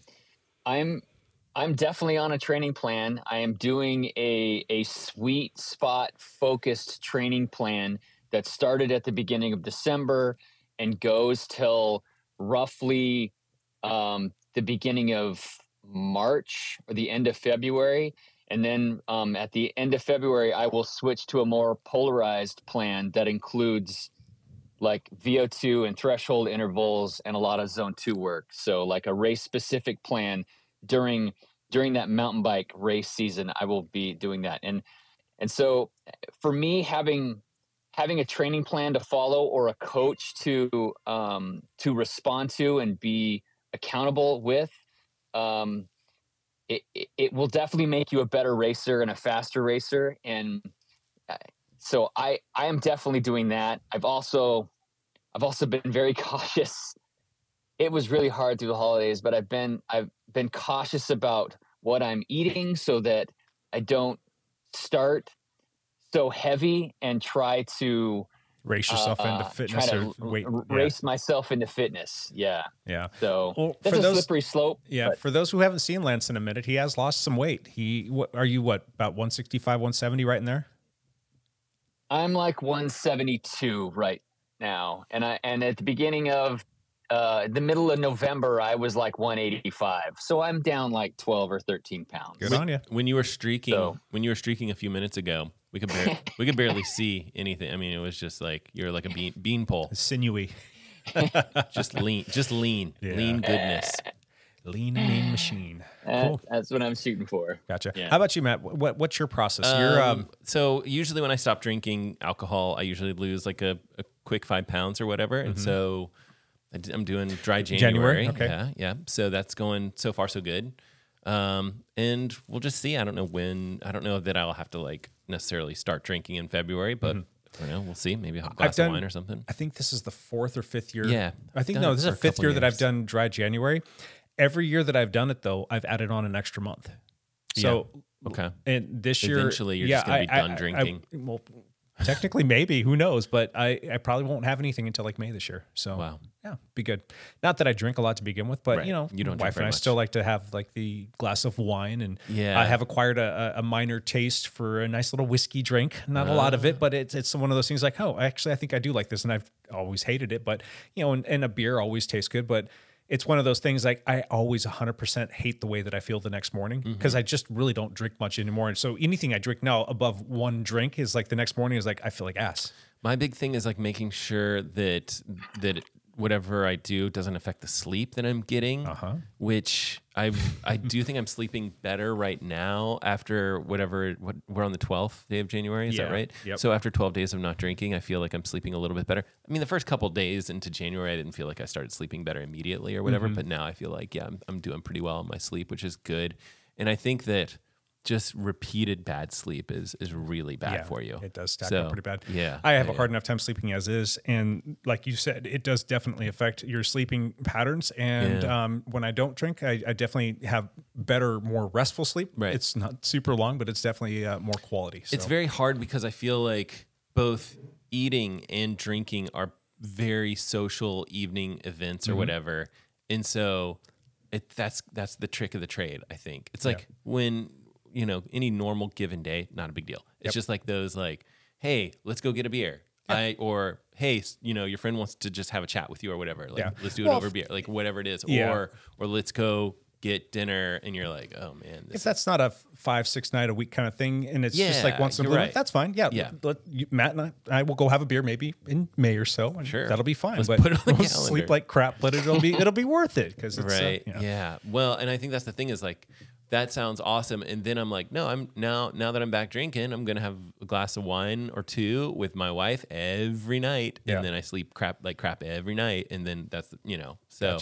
I'm definitely on a training plan. I am doing a sweet spot focused training plan that started at the beginning of December and goes till roughly the beginning of March or the end of February. And then at the end of February, I will switch to a more polarized plan that includes like VO2 and threshold intervals and a lot of zone 2 work. So like a race specific plan during that mountain bike race season, I will be doing that. And so for me, having a training plan to follow or a coach to respond to and be accountable with, it will definitely make you a better racer and a faster racer. And so I am definitely doing that. I've also been very cautious. It was really hard through the holidays, but I've been cautious about what I'm eating so that I don't start so heavy and try to race yourself into fitness race myself into fitness. Yeah. Yeah. So that's a slippery slope. Yeah. For those who haven't seen Lance in a minute, he has lost some weight. Are you about 165, 170 right in there? I'm like 172 right now. And at the beginning of the middle of November, I was like 185. So I'm down like 12 or 13 pounds. Good on you. When you were streaking a few minutes ago, we could barely see anything. I mean, it was just like you're like a bean pole, sinewy, just lean goodness, lean and mean machine. Cool. That's what I'm shooting for. Gotcha. Yeah. How about you, Matt? What's your process? So usually when I stop drinking alcohol, I usually lose like a quick 5 pounds or whatever, and so I'm doing dry January. Okay. Yeah. So that's going so far so good. And we'll just see. I don't know that I'll have to like necessarily start drinking in February, but I don't know. We'll see. Maybe a glass of wine or something. I think this is the 4th or 5th year. Yeah. I think this is the 5th year that I've done dry January. Every year that I've done it though, I've added on an extra month. So okay. And this year, eventually you're just going to be done drinking. Well, technically, maybe. Who knows? But I probably won't have anything until like May this year. So wow. Yeah, be good. Not that I drink a lot to begin with, but Right. You don't my wife drink very and I much. still like to have like the glass of wine, and Yeah. I have acquired a minor taste for a nice little whiskey drink. Not a lot of it, but it's one of those things like, oh, actually, I think I do like this, and I've always hated it. But and a beer always tastes good, but it's one of those things like I always 100% hate the way that I feel the next morning because I just really don't drink much anymore. And so anything I drink now above one drink is like the next morning is like I feel like ass. My big thing is like making sure that whatever I do doesn't affect the sleep that I'm getting, which I do think I'm sleeping better right now after what we're on the 12th day of January. Is that right? Yep. So after 12 days of not drinking, I feel like I'm sleeping a little bit better. I mean, the first couple days into January, I didn't feel like I started sleeping better immediately or whatever, but now I feel like, yeah, I'm doing pretty well on my sleep, which is good. And I think that just repeated bad sleep is really bad for you. It does stack up pretty bad. Yeah. I have a hard enough time sleeping as is. And like you said, it does definitely affect your sleeping patterns. And when I don't drink, I definitely have better, more restful sleep. Right. It's not super long, but it's definitely more quality. So. It's very hard because I feel like both eating and drinking are very social evening events or whatever. And so that's the trick of the trade, I think. It's like when any normal given day, not a big deal. It's just like those like, hey, let's go get a beer. Or hey, your friend wants to just have a chat with you or whatever. Like, let's do it over beer, like whatever it is. Or let's go get dinner, and you're like, oh man. If that's not a 5-6 night a week kind of thing, and it's just like once in a blue, that's fine. Matt and I will go have a beer maybe in May or so, and that'll be fine. Let's but put it on the we'll calendar. sleep like crap, but it'll be worth it because it's right. Yeah. Well, and I think that's the thing is like, that sounds awesome. And then I'm like, no, I'm now that I'm back drinking, I'm going to have a glass of wine or two with my wife every night. And then I sleep crap every night. And then that's, so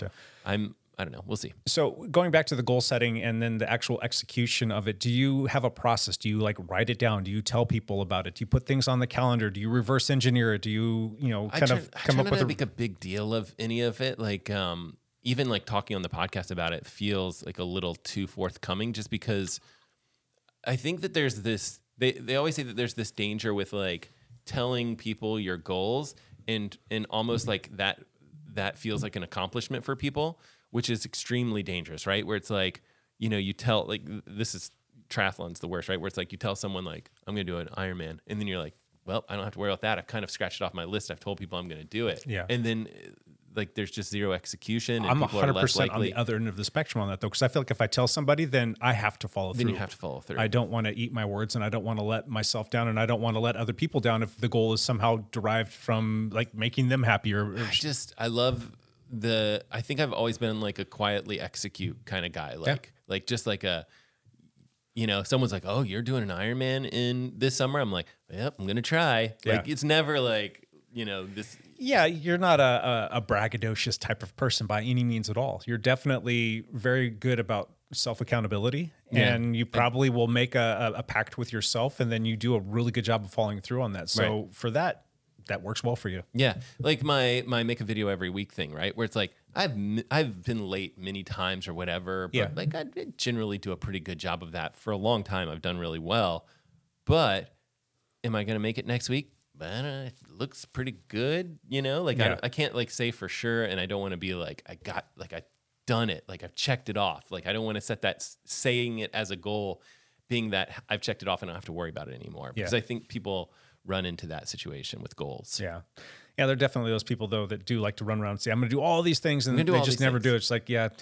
I don't know. We'll see. So going back to the goal setting and then the actual execution of it, do you have a process? Do you like write it down? Do you tell people about it? Do you put things on the calendar? Do you reverse engineer it? Do you, I try not to make a big deal of any of it. Like, even like talking on the podcast about it feels like a little too forthcoming just because I think that there's this, they always say that there's this danger with like telling people your goals and almost like that feels like an accomplishment for people, which is extremely dangerous, right? Where it's like, you tell like, this is triathlon's the worst, right? Where it's like, you tell someone like, I'm going to do an Ironman. And then you're like, well, I don't have to worry about that. I've kind of scratched it off my list. I've told people I'm going to do it. Yeah. And then like there's just zero execution. And I'm people are less 100% likely. on the other end of the spectrum on that though, because I feel like if I tell somebody, then I have to follow through. Then you have to follow through. I don't want to eat my words, and I don't want to let myself down, and I don't want to let other people down if the goal is somehow derived from like making them happier. I love I think I've always been like a quietly execute kind of guy. Like just like a, someone's like, oh, you're doing an Ironman in this summer. I'm like, yep, I'm going to try. Like it's never like, this. Yeah, you're not a braggadocious type of person by any means at all. You're definitely very good about self-accountability, and you probably will make a pact with yourself, and then you do a really good job of following through on that. So for that works well for you. Yeah, like my make a video every week thing, right? Where it's like I've been late many times or whatever, but like I generally do a pretty good job of that. For a long time, I've done really well. But am I going to make it next week? It looks pretty good, Like I can't like say for sure, and I don't want to be like I've done it, like I've checked it off. Like I don't want to set that saying it as a goal, being that I've checked it off and I don't have to worry about it anymore. Because I think people run into that situation with goals. Yeah, there are definitely those people though that do like to run around and say, "I'm going to do all these things," and they just never do it. It's like, yeah.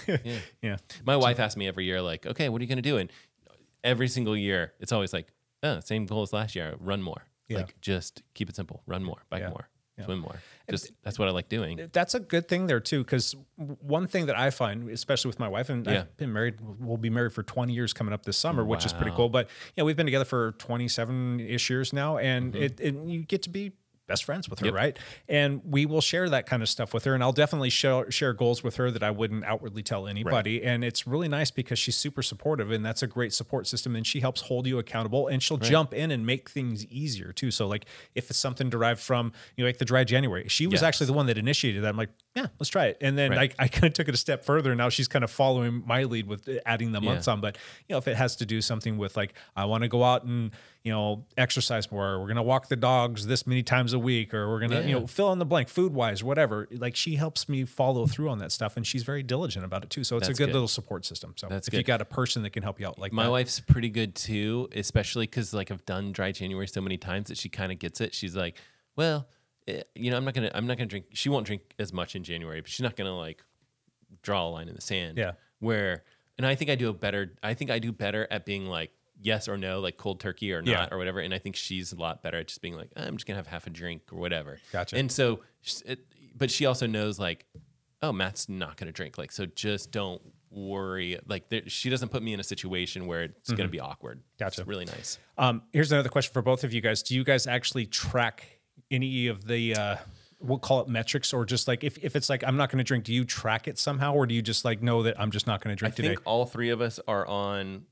My wife asks me every year, like, "Okay, what are you going to do?" And every single year, it's always like, same goal as last year: run more. Yeah. Like, just keep it simple: run more, bike more, swim more. That's what I like doing. That's a good thing there too, because one thing that I find, especially with my wife, and I've been married, we'll be married for 20 years coming up this summer, which is pretty cool. But we've been together for 27-ish years now, and you get to be best friends with her, right? And we will share that kind of stuff with her, and I'll definitely share goals with her that I wouldn't outwardly tell anybody. Right. And it's really nice because she's super supportive, and that's a great support system, and she helps hold you accountable, and she'll jump in and make things easier too. So like if it's something derived from, like the dry January, she was actually the one that initiated that. I'm like, yeah, let's try it. And then I kind of took it a step further, and now she's kind of following my lead with adding the months on. But if it has to do something with like, I want to go out and exercise more, we're going to walk the dogs this many times a week, or we're going to, fill in the blank food wise, whatever. Like she helps me follow through on that stuff, and she's very diligent about it too. So it's a good little support system. So if you got a person that can help you out like my wife's pretty good too, especially because like I've done dry January so many times that she kind of gets it. She's like, well, I'm not gonna drink. She won't drink as much in January, but she's not gonna like draw a line in the sand. Yeah. And I think I do better at being like yes or no, like cold turkey or not or whatever. And I think she's a lot better at just being like, I'm just gonna have half a drink or whatever. Gotcha. And so, but she also knows like, oh, Matt's not gonna drink. Like, so just don't worry. Like she doesn't put me in a situation where it's gonna be awkward. Gotcha. It's really nice. Here's another question for both of you guys. Do you guys actually track any of the we'll call it metrics, or just like if it's like I'm not going to drink, do you track it somehow, or do you just like know that I'm just not going to drink today? I think all three of us are on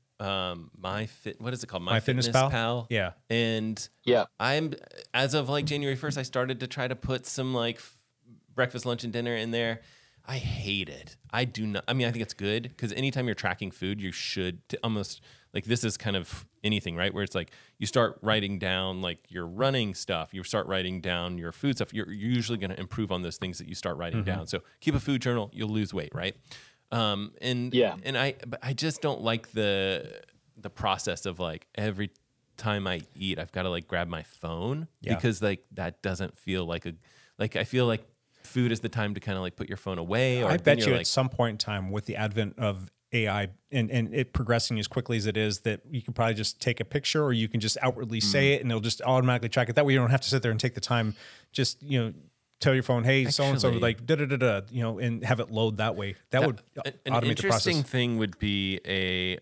what is it called? MyFitnessPal. Yeah. And I'm, as of like January 1st, I started to try to put some like breakfast, lunch, and dinner in there. I hate it. I do not. I mean, I think it's good because anytime you're tracking food, you should almost like this is kind of anything, right? Where it's like you start writing down like your running stuff, you start writing down your food stuff. You're usually going to improve on those things that you start writing down. So keep a food journal, you'll lose weight, right? But I just don't like the process of like every time I eat, I've got to like grab my phone Yeah. because like that doesn't feel like I feel like food is the time to kind of like put your phone away. Or I then bet you're you like, at some point in time with the advent of AI and it progressing as quickly as it is, that you can probably just take a picture or you can just outwardly say it and it'll just automatically track it. That way you don't have to sit there and take the time. Just, tell your phone, hey, so-and-so, Actually- like, da-da-da-da, and have it load that way. That would an automate the interesting process. thing would be a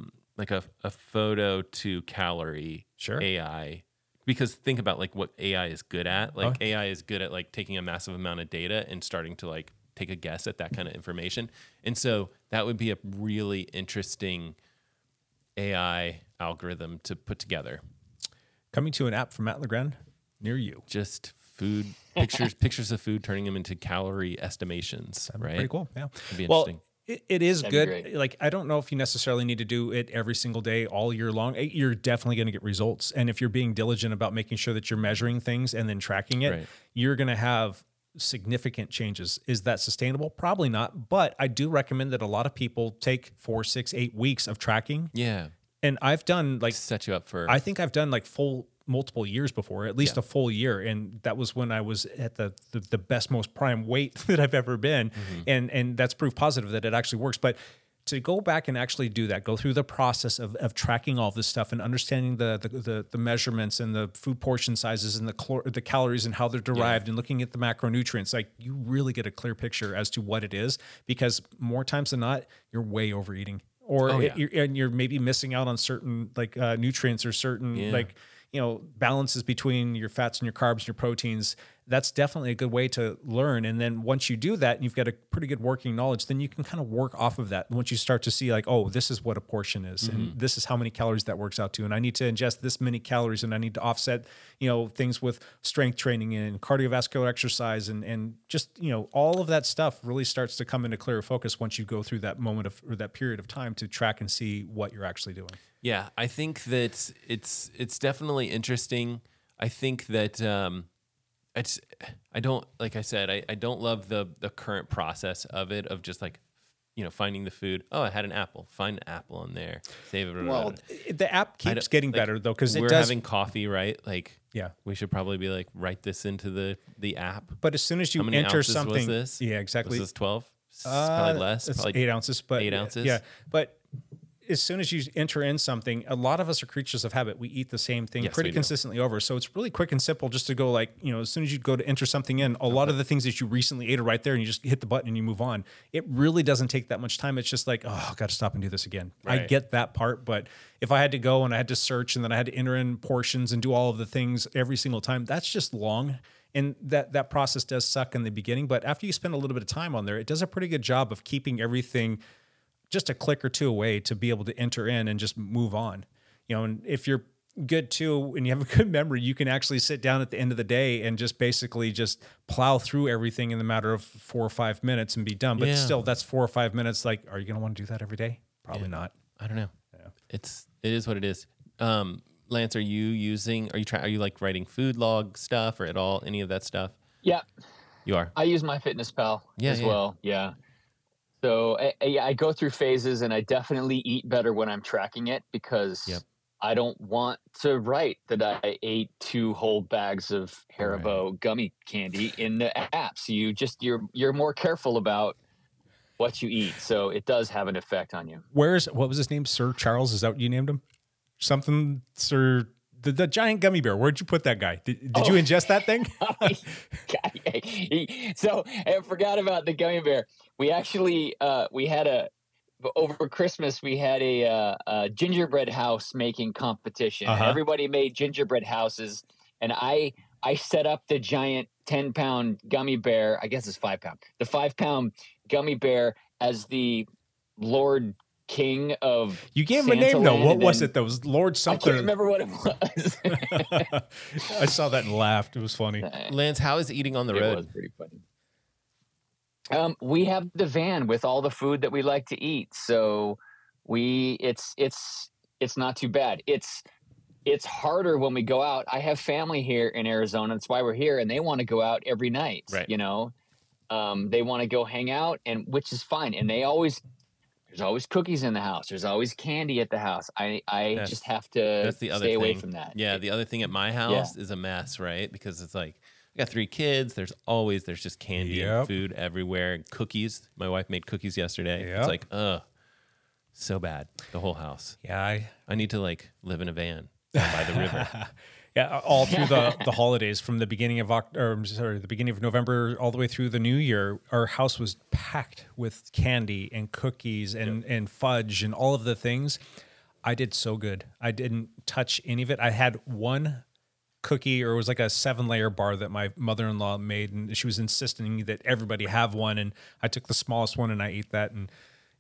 photo to calorie Sure. AI. Because think about like what AI is good at. Like AI is good at like taking a massive amount of data and starting to like take a guess at that kind of information. And so that would be a really interesting AI algorithm to put together. Coming to an app from Matt Legrand near you. Just food pictures of food, turning them into calorie estimations. Right? Pretty cool. Yeah. It'd be Well, interesting. it is That'd be good. great. Like, I don't know if you necessarily need to do it every single day, all year long. You're definitely going to get results. And if you're being diligent about making sure that you're measuring things and then tracking it, Right. you're going to have significant changes. Is that sustainable? Probably not. But I do recommend that a lot of people take 4, 6, 8 weeks of tracking. Yeah. And I've done like, Set you up for I think I've done like full multiple years before, at least a full year. And that was when I was at the best, most prime weight that I've ever been. And that's proof positive that it actually works. But to go back and actually do that, go through the process of tracking all this stuff and understanding the measurements and the food portion sizes and the calories and how they're derived and looking at the macronutrients, like you really get a clear picture as to what it is, because more times than not, you're way overeating. Or you're maybe missing out on certain like nutrients or certain like balances between your fats and your carbs and your proteins. That's definitely a good way to learn. And then once you do that and you've got a pretty good working knowledge, then you can kind of work off of that. Once you start to see like, oh, this is what a portion is, and this is how many calories that works out to, and I need to ingest this many calories, and I need to offset, things with strength training and cardiovascular exercise and just, all of that stuff really starts to come into clearer focus once you go through that moment of, or that period of time to track and see what you're actually doing. Yeah, I think that it's definitely interesting. I think that I don't, like I said, I don't love the current process of it, of just like, finding the food. Oh, I had an apple. Find an apple on there. Save it. Well, the app keeps getting better though, because we're it does. having coffee, right? Like, Yeah. we should probably be like, write this into the app. But as soon as you How many enter ounces something, was this? yeah, exactly. Was this 12? Probably less. It's Probably 8 ounces, but 8 ounces? Yeah, but as soon as you enter in something, a lot of us are creatures of habit. We eat the same thing Yes, pretty we do. consistently over. So it's really quick and simple just to go like, as soon as you go to enter something in, a lot of the things that you recently ate are right there, and you just hit the button and you move on. It really doesn't take that much time. It's just like, oh, I've got to stop and do this again. I Right. get that part, but if I had to go and I had to search and then I had to enter in portions and do all of the things every single time, that's just long. And that process does suck in the beginning. But after you spend a little bit of time on there, it does a pretty good job of keeping everything just a click or two away to be able to enter in and just move on. And if you're good too, and you have a good memory, you can actually sit down at the end of the day and just basically just plow through everything in the matter of 4 or 5 minutes and be done. But Yeah. still, that's 4 or 5 minutes. Like, are you going to want to do that every day? Probably not. I don't know. Yeah. It is what it is. Lance, are you like writing food log stuff or at all, any of that stuff? Yeah, You are. I use MyFitnessPal as Yeah. well. Yeah. So I go through phases, and I definitely eat better when I'm tracking it, because Yep. I don't want to write that I ate 2 whole bags of Haribo gummy candy in the apps. You're more careful about what you eat, so it does have an effect on you. What was his name? Sir Charles? Is that what you named him? Something, Sir, the giant gummy bear. Where'd you put that guy? Did you ingest that thing? So I forgot about the gummy bear. We actually over Christmas we had a gingerbread house making competition. Uh-huh. Everybody made gingerbread houses, and I set up the giant 10-pound gummy bear. I guess it's 5 pound. The 5-pound gummy bear as the Lord King of You gave him a name though. Santaland, What and was then- it? That was Lord I something. can't remember what it was. I saw that and laughed. It was funny. Lance, how is eating on the It road? was pretty funny. We have the van with all the food that we like to eat, so it's not too bad. It's harder when we go out. I have family here in Arizona. That's why we're here, and they want to go out every night. Right. They want to go hang out, and which is fine. And there's There's always cookies in the house. There's always candy at the house. I just have to That's the other stay thing. away from that. Yeah, the other thing at my house is a mess, right? Because it's like I got 3 kids. There's just candy and food everywhere. And cookies. My wife made cookies yesterday. Yep. It's like, so bad. The whole house. Yeah, I need to like live in a van by the river. Yeah, all through the holidays, from the beginning of the beginning of November all the way through the new year, our house was packed with candy and cookies and fudge and all of the things. I did so good. I didn't touch any of it. I had one cookie, or it was like a 7-layer bar that my mother-in-law made, and she was insisting that everybody have one, and I took the smallest one and I ate that, and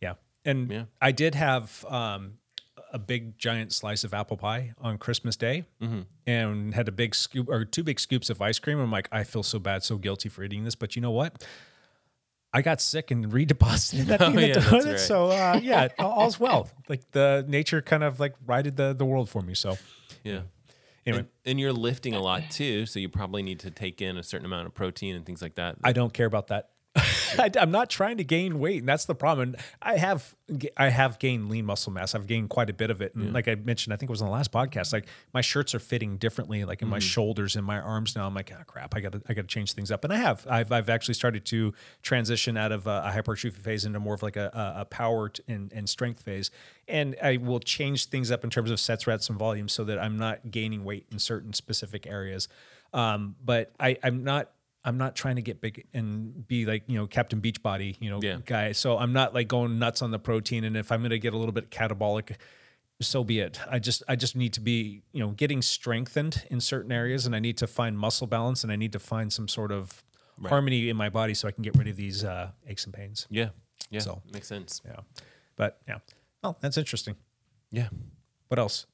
I did have a big giant slice of apple pie on Christmas Day, and had a big scoop or 2 big scoops of ice cream. I'm like, I feel so bad, so guilty for eating this, but you know what? I got sick and redeposited that thing in the toilet. Right. So all's well. Like the nature kind of like righted the world for me. So yeah. Anyway, and you're lifting a lot too, so you probably need to take in a certain amount of protein and things like that. I don't care about that. I'm not trying to gain weight, and that's the problem. And I have gained lean muscle mass. I've gained quite a bit of it, and like I mentioned, I think it was on the last podcast. Like my shirts are fitting differently, like in my shoulders and my arms now. I'm like, oh crap, I got to change things up, and I've actually started to transition out of a hypertrophy phase into more of like a power and strength phase, and I will change things up in terms of sets, reps, and volume so that I'm not gaining weight in certain specific areas. But I'm not trying to get big and be like, Captain Beachbody, guy. So I'm not like going nuts on the protein. And if I'm going to get a little bit catabolic, so be it. I just need to be, getting strengthened in certain areas, and I need to find muscle balance, and I need to find some sort of harmony in my body so I can get rid of these aches and pains. Yeah. Yeah. So makes sense. Yeah. But yeah. Oh, that's interesting. Yeah. What else?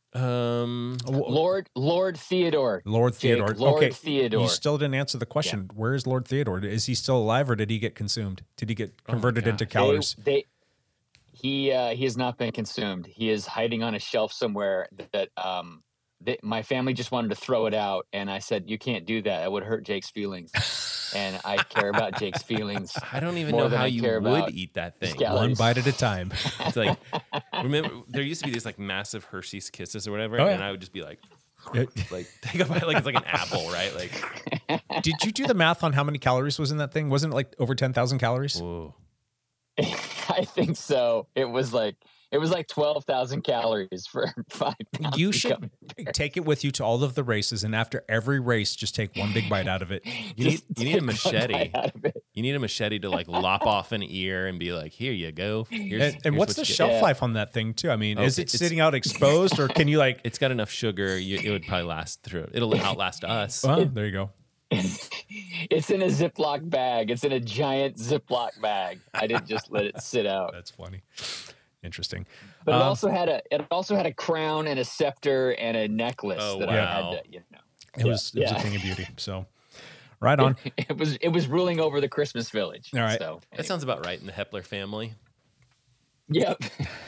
Lord Theodore. Lord Theodore. Jake, Lord okay. Theodore. You still didn't answer the question. Yeah. Where is Lord Theodore? Is he still alive, or did he get consumed? Did he get converted into calories? He has not been consumed. He is hiding on a shelf somewhere that my family just wanted to throw it out, and I said, you can't do that. That would hurt Jake's feelings. And I care about Jake's feelings. I don't even know how you would eat that thing. One bite at a time. It's like, remember, there used to be these like massive Hershey's Kisses or whatever, and I would just be like take a bite like it's like an apple, right? Like, did you do the math on how many calories was in that thing? Wasn't it like over 10,000 calories? Whoa. I think so. It was like 12,000 calories for 5 pounds. You should take it with you to all of the races, and after every race, just take one big bite out of it. You need a machete. You need a machete to like lop off an ear and be like, here you go. Here's what's the shelf life on that thing too? I mean, is it sitting out exposed, or can you like? It's got enough sugar. It would probably last through. It'll outlast us. Well, there you go. It's in a Ziploc bag. It's in a giant Ziploc bag. I didn't just let it sit out. That's funny. Interesting. But it also had a crown and a scepter and a necklace that I had to, It was a thing of beauty. So right on. It was ruling over the Christmas village. All right. So that sounds about right in the Hepler family. Yep.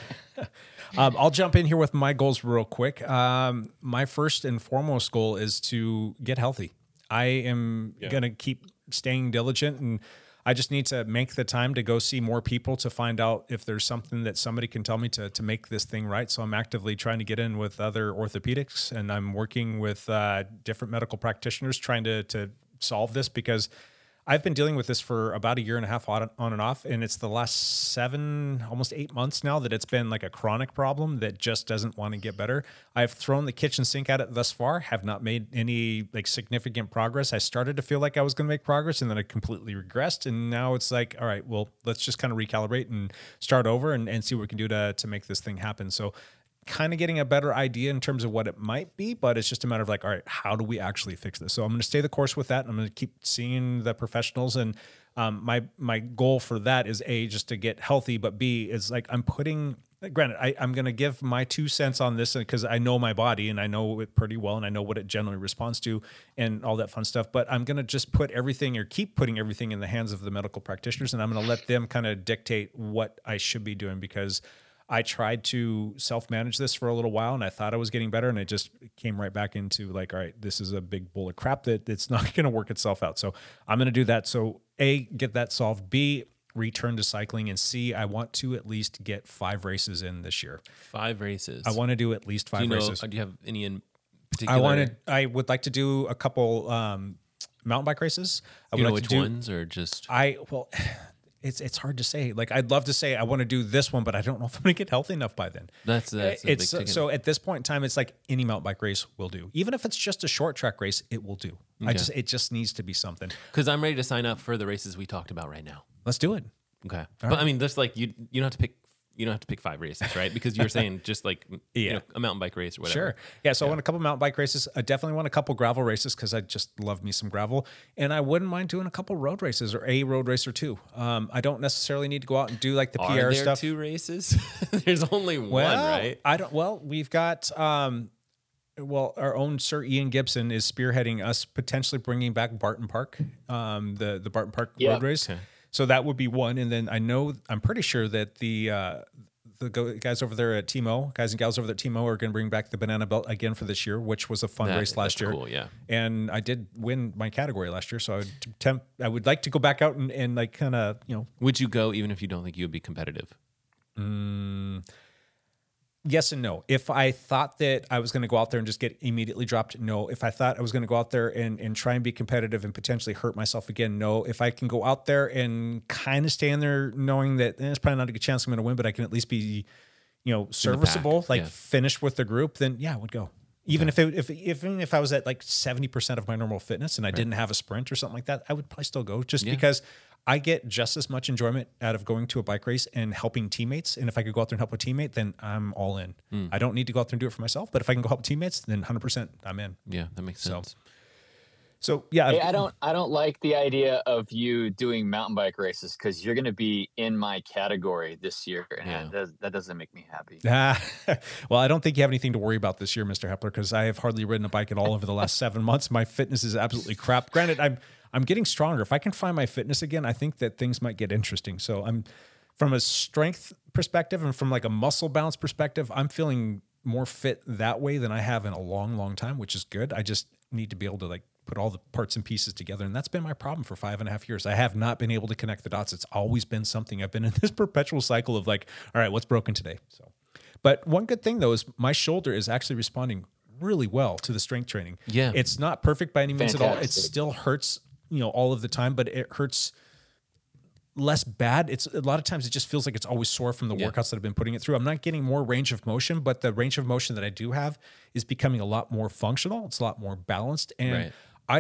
I'll jump in here with my goals real quick. My first and foremost goal is to get healthy. I am going to keep staying diligent, and I just need to make the time to go see more people to find out if there's something that somebody can tell me to make this thing right. So I'm actively trying to get in with other orthopedics, and I'm working with different medical practitioners trying to solve this, because I've been dealing with this for about a year and a half on and off, and it's the last 7, almost 8 months now that it's been like a chronic problem that just doesn't want to get better. I've thrown the kitchen sink at it thus far, have not made any like significant progress. I started to feel like I was going to make progress, and then I completely regressed, and now it's like, all right, well, let's just kind of recalibrate and start over and see what we can do to make this thing happen. So kind of getting a better idea in terms of what it might be, but it's just a matter of like, all right, how do we actually fix this? So I'm going to stay the course with that, and I'm going to keep seeing the professionals. And my goal for that is A, just to get healthy, but B is like I'm going to give my 2 cents on this because I know my body and I know it pretty well, and I know what it generally responds to and all that fun stuff. But I'm going to just keep putting everything in the hands of the medical practitioners, and I'm going to let them kind of dictate what I should be doing, because I tried to self-manage this for a little while, and I thought I was getting better, and it just came right back into like, all right, this is a big bowl of crap that it's not going to work itself out. So I'm going to do that. So A, get that solved. B, return to cycling, and C, I want to at least get 5 races in this year. 5 races. I want to do at least 5 races. Do you have any in particular? I would like to do a couple mountain bike races. Do you know which ones, or just it's hard to say. Like, I'd love to say I want to do this one, but I don't know if I'm going to get healthy enough by then. That's it's so at this point in time, it's like any mountain bike race will do. Even if it's just a short track race, it will do. Okay. It just needs to be something. Because I'm ready to sign up for the races we talked about right now. Let's do it. Okay, but I mean, there's like you don't have to pick. You don't have to pick 5 races, right? Because you were saying just like a mountain bike race or whatever. Sure. Yeah. So I want a couple mountain bike races. I definitely want a couple gravel races because I just love me some gravel. And I wouldn't mind doing a couple road races or a road race or 2. I don't necessarily need to go out and do like the PR stuff. Are there 2 races? There's only one, right? We've got our own Sir Ian Gibson is spearheading us potentially bringing back Barton Park, the Barton Park road race. Okay. So that would be one, and then I'm pretty sure that the guys over there at Timo, guys and gals over there at Timo, are going to bring back the Banana Belt again for this year, which was a fun race last year. Cool, yeah. And I did win my category last year, so I would like to go back out and like kind of Would you go even if you don't think you would be competitive? Yes and no. If I thought that I was going to go out there and just get immediately dropped, no. If I thought I was going to go out there and try and be competitive and potentially hurt myself again, no. If I can go out there and kind of stand there knowing that it's probably not a good chance I'm going to win, but I can at least be, serviceable, finish with the group, then yeah, I would go. Even if I was at like 70% of my normal fitness and I didn't have a sprint or something like that, I would probably still go because I get just as much enjoyment out of going to a bike race and helping teammates. And if I could go out there and help a teammate, then I'm all in. I don't need to go out there and do it for myself, but if I can go help teammates, then 100% I'm in. Yeah, that makes sense. So yeah, hey, I don't like the idea of you doing mountain bike races because you're going to be in my category this year, and that doesn't make me happy. Well, I don't think you have anything to worry about this year, Mr. Hepler, because I have hardly ridden a bike at all over the last 7 months. My fitness is absolutely crap. Granted, I'm getting stronger. If I can find my fitness again, I think that things might get interesting. So I'm from a strength perspective and from like a muscle balance perspective, I'm feeling more fit that way than I have in a long, long time, which is good. I just need to be able to like put all the parts and pieces together. And that's been my problem for 5.5 years. I have not been able to connect the dots. It's always been something. I've been in this perpetual cycle of like, all right, what's broken today? So, but one good thing though, is my shoulder is actually responding really well to the strength training. Yeah. It's not perfect by any means at all. It still hurts, all of the time, but it hurts less bad. It's a lot of times it just feels like it's always sore from the workouts that I've been putting it through. I'm not getting more range of motion, but the range of motion that I do have is becoming a lot more functional. It's a lot more balanced. And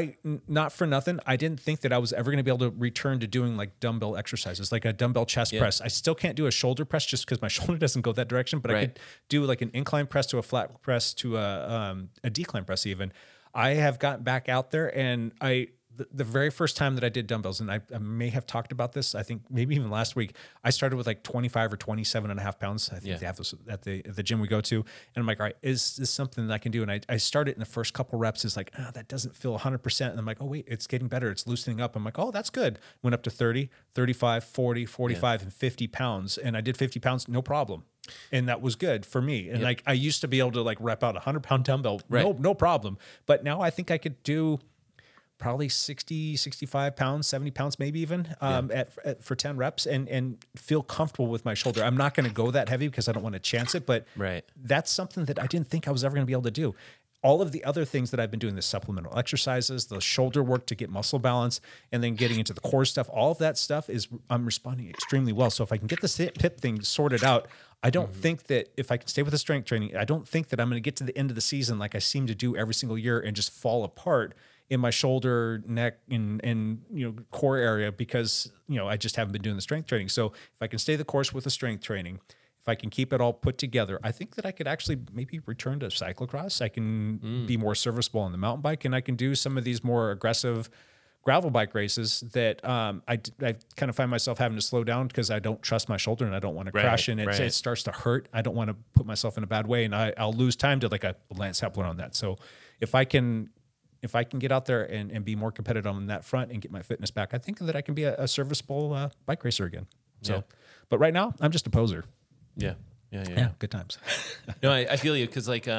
not for nothing, I didn't think that I was ever going to be able to return to doing like dumbbell exercises, like a dumbbell chest press. I still can't do a shoulder press just because my shoulder doesn't go that direction, but I could do like an incline press to a flat press to a decline press even. I have gotten back out there, and the very first time that I did dumbbells, and I may have talked about this, I think maybe even last week, I started with like 25 or 27 and a half pounds. I think they have this at the gym we go to. And I'm like, all right, is this something that I can do? And I started in the first couple reps is like, that doesn't feel 100%. And I'm like, oh wait, it's getting better. It's loosening up. I'm like, oh, that's good. Went up to 30, 35, 40, 45, and 50 pounds. And I did 50 pounds, no problem. And that was good for me. And like, I used to be able to like rep out 100-pound dumbbell, no problem. But now I think I could do probably 60, 65 pounds, 70 pounds, maybe even for 10 reps and feel comfortable with my shoulder. I'm not going to go that heavy because I don't want to chance it, but that's something that I didn't think I was ever going to be able to do. All of the other things that I've been doing, the supplemental exercises, the shoulder work to get muscle balance, and then getting into the core stuff, all of that stuff I'm responding extremely well. So if I can get the hip thing sorted out, I don't think that if I can stay with the strength training, I don't think that I'm going to get to the end of the season like I seem to do every single year and just fall apart in my shoulder, neck, and core area because I just haven't been doing the strength training. So if I can stay the course with the strength training, if I can keep it all put together, I think that I could actually maybe return to cyclocross. I can be more serviceable on the mountain bike, and I can do some of these more aggressive gravel bike races that I kind of find myself having to slow down because I don't trust my shoulder and I don't want to crash and it starts to hurt. I don't want to put myself in a bad way, and I'll lose time to like a Lance Hepler on that. So if I can get out there and be more competitive on that front and get my fitness back, I think that I can be a serviceable bike racer again. So, but right now I'm just a poser. Yeah. Good times. No, I feel you because like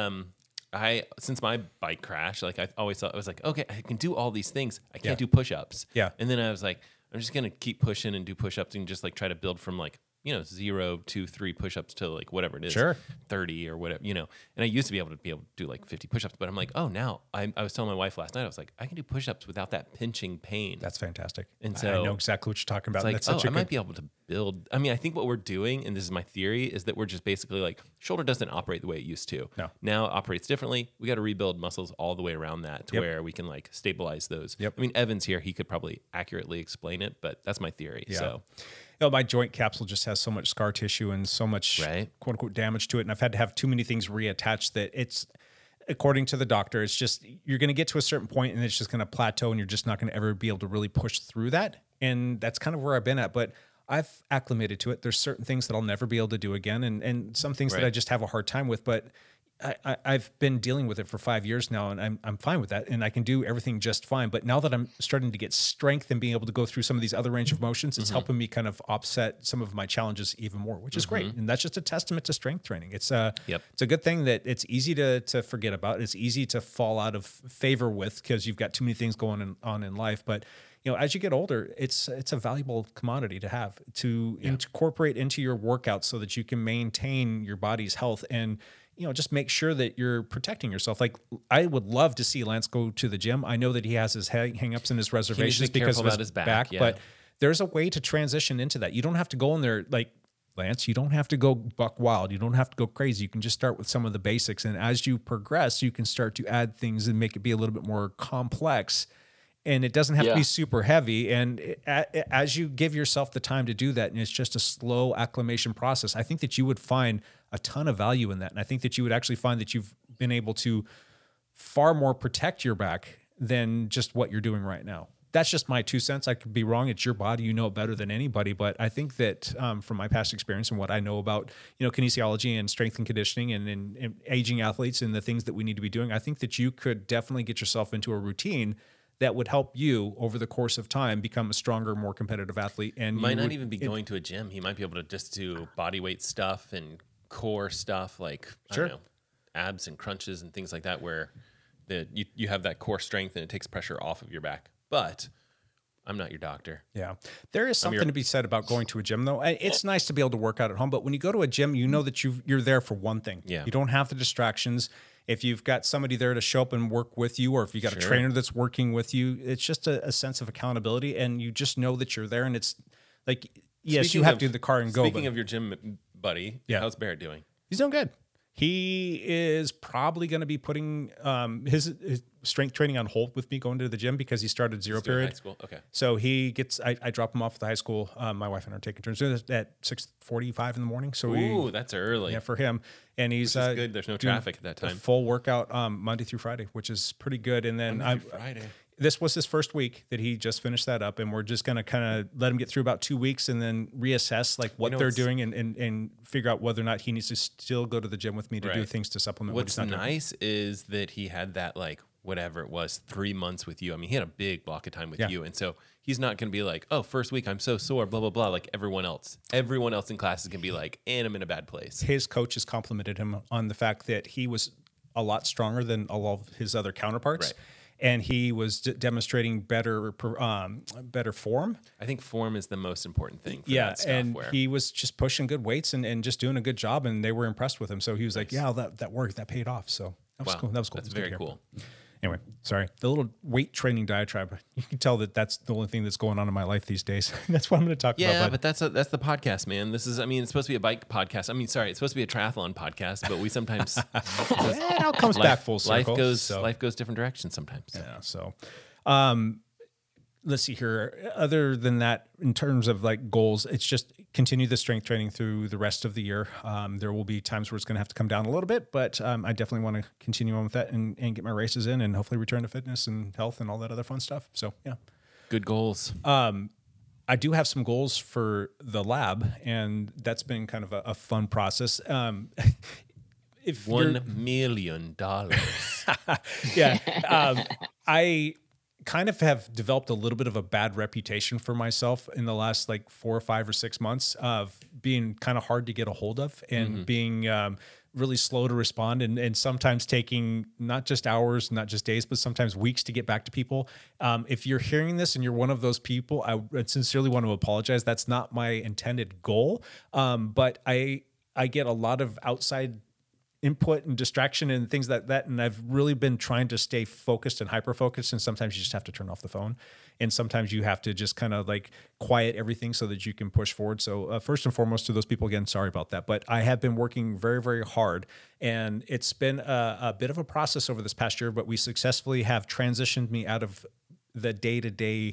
since my bike crash, like I always thought I was like, okay, I can do all these things. I can't do push-ups. Yeah. And then I was like, I'm just going to keep pushing and do push-ups and just like try to build from like, 0 to 3 push-ups to like whatever it is, Sure. 30 or whatever, And I used to be able to do like 50 push-ups, but I'm like, oh, now I was telling my wife last night, I was like, I can do push-ups without that pinching pain. That's fantastic. And I so know exactly what you're talking about. It's like, That's such I a good, might be able to build. I mean, I think what we're doing, and this is my theory, is that we're just basically like shoulder doesn't operate the way it used to. No. Now it operates differently. We got to rebuild muscles all the way around that to Yep. where we can like stabilize those. Yep. I mean, Evan's here. He could probably accurately explain it, but that's my theory. Yeah. So my joint capsule just has so much scar tissue and so much Right. quote unquote damage to it. And I've had to have too many things reattached that it's, according to the doctor, it's just, you're going to get to a certain point and it's just going to plateau and you're just not going to ever be able to really push through that. And that's kind of where I've been at. But I've acclimated to it. There's certain things that I'll never be able to do again. And some things that Right. I just have a hard time with, but I've been dealing with it for 5 years now, and I'm fine with that, and I can do everything just fine. But now that I'm starting to get strength and being able to go through some of these other range of motions, it's helping me kind of offset some of my challenges even more, which is great. And that's just a testament to strength training. It's it's a good thing that it's easy to forget about. It's easy to fall out of favor with because you've got too many things going on in life. But as you get older, it's a valuable commodity to have to incorporate into your workouts so that you can maintain your body's health and just make sure that you're protecting yourself. Like, I would love to see Lance go to the gym. I know that he has his hang-ups and his reservations be because of careful his about his back, back, yeah. but there's a way to transition into that. You don't have to go in there like, Lance, you don't have to go buck wild. You don't have to go crazy. You can just start with some of the basics. And as you progress, you can start to add things and make it be a little bit more complex. And it doesn't have to be super heavy. And as you give yourself the time to do that, and it's just a slow acclimation process, I think that you would find a ton of value in that. And I think that you would actually find that you've been able to far more protect your back than just what you're doing right now. That's just my 2 cents. I could be wrong. It's your body. You know it better than anybody. But I think that from my past experience and what I know about, kinesiology and strength and conditioning and aging athletes and the things that we need to be doing, I think that you could definitely get yourself into a routine that would help you over the course of time become a stronger, more competitive athlete. And might not even be going to a gym. He might be able to just do body weight stuff and core stuff like I don't know, abs and crunches and things like that, where you have that core strength and it takes pressure off of your back. But I'm not your doctor. Yeah. There is something to be said about going to a gym, though. It's nice to be able to work out at home, but when you go to a gym, you know that you're there for one thing. Yeah. You don't have the distractions. If you've got somebody there to show up and work with you, or if you got a trainer that's working with you, it's just a sense of accountability, and you just know that you're there. And it's like, yes, you have to do the car and go. Speaking of your gym buddy, how's Barrett doing? He's doing good. He is probably going to be putting his strength training on hold with me going to the gym because he started zero period. High school? Okay. So he gets, I drop him off at the high school. My wife and I are taking turns doing this at 6:45 in the morning. So that's early. Yeah, for him. And he's good. There's no traffic at that time. Full workout Monday through Friday, which is pretty good. And then Friday. This was his first week that he just finished that up, and we're just going to kind of let him get through about 2 weeks and then reassess like what they're doing and figure out whether or not he needs to still go to the gym with me to do things to supplement what he's not doing. What's nice is that he had that like whatever it was 3 months with you. I mean, he had a big block of time with you, and so he's not going to be like, oh, first week I'm so sore, blah blah blah, like everyone else. Everyone else in class is going to be like, and I'm in a bad place. His coaches complimented him on the fact that he was a lot stronger than all of his other counterparts. Right. And he was demonstrating better form. I think form is the most important thing for that stuff. And he was just pushing good weights and just doing a good job, and they were impressed with him. So he was like, yeah, that worked. That paid off. So that was cool. That was cool. That's very cool. Anyway, sorry. The little weight training diatribe, you can tell that that's the only thing that's going on in my life these days. That's what I'm going to talk about. Yeah, but that's the podcast, man. This is, I mean, it's supposed to be a bike podcast. I mean, sorry, it's supposed to be a triathlon podcast, but we sometimes... it all comes back full circle. Life goes different directions sometimes. Yeah, so... let's see here. Other than that, in terms of like goals, it's just continue the strength training through the rest of the year. There will be times where it's going to have to come down a little bit, but I definitely want to continue on with that and get my races in and hopefully return to fitness and health and all that other fun stuff. So yeah. Good goals. I do have some goals for the lab, and that's been kind of a fun process. If $1 million. Yeah. I kind of have developed a little bit of a bad reputation for myself in the last like 4 or 5 or 6 months of being kind of hard to get a hold of and being really slow to respond and sometimes taking not just hours, not just days, but sometimes weeks to get back to people. If you're hearing this and you're one of those people, I sincerely want to apologize. That's not my intended goal. But I get a lot of outside input and distraction and things like that. And I've really been trying to stay focused and hyper-focused. And sometimes you just have to turn off the phone. And sometimes you have to just kind of like quiet everything so that you can push forward. So first and foremost to those people, again, sorry about that. But I have been working very, very hard. And it's been a bit of a process over this past year, but we successfully have transitioned me out of the day-to-day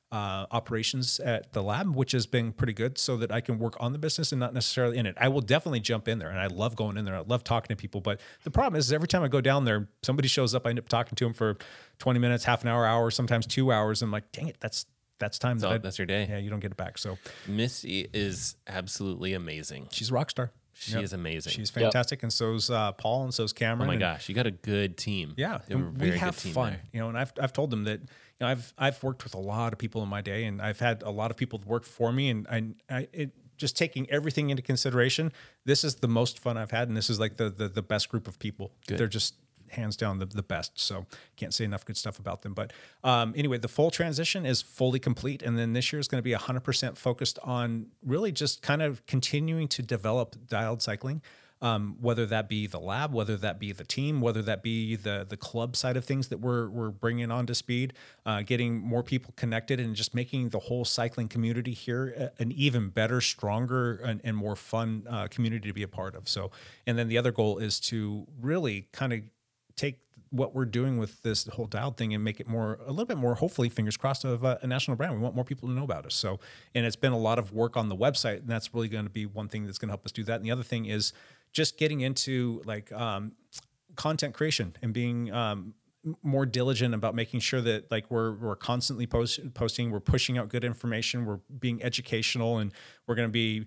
operations at the lab, which has been pretty good, so that I can work on the business and not necessarily in it. I will definitely jump in there, and I love going in there. I love talking to people, but the problem is every time I go down there, somebody shows up. I end up talking to them for 20 minutes, half an hour, sometimes 2 hours. I'm like, dang it, that's time. That's your day. Yeah, you don't get it back. So Missy is absolutely amazing. she's a rock star. She is amazing. She's fantastic, and so's Paul, and so's Cameron. Oh my and, gosh, you got a good team. Yeah, You have a and very we have good team fun, there. and I've told them that I've worked with a lot of people in my day, and I've had a lot of people work for me, and it just taking everything into consideration. This is the most fun I've had, and this is like the best group of people. Good. They're just hands down the best. So can't say enough good stuff about them. But anyway, the full transition is fully complete, and then this year is going to be 100% focused on really just kind of continuing to develop dialed cycling. Whether that be the lab, whether that be the team, whether that be the club side of things that we're bringing on to speed, getting more people connected, and just making the whole cycling community here an even better, stronger, and more fun community to be a part of. So, and then the other goal is to really kind of take what we're doing with this whole dialed thing and make it a little bit more, hopefully, fingers crossed, of a national brand. We want more people to know about us. So, and it's been a lot of work on the website, and that's really going to be one thing that's going to help us do that. And the other thing is just getting into like content creation and being more diligent about making sure that like we're constantly posting, we're pushing out good information, we're being educational, and we're going to be,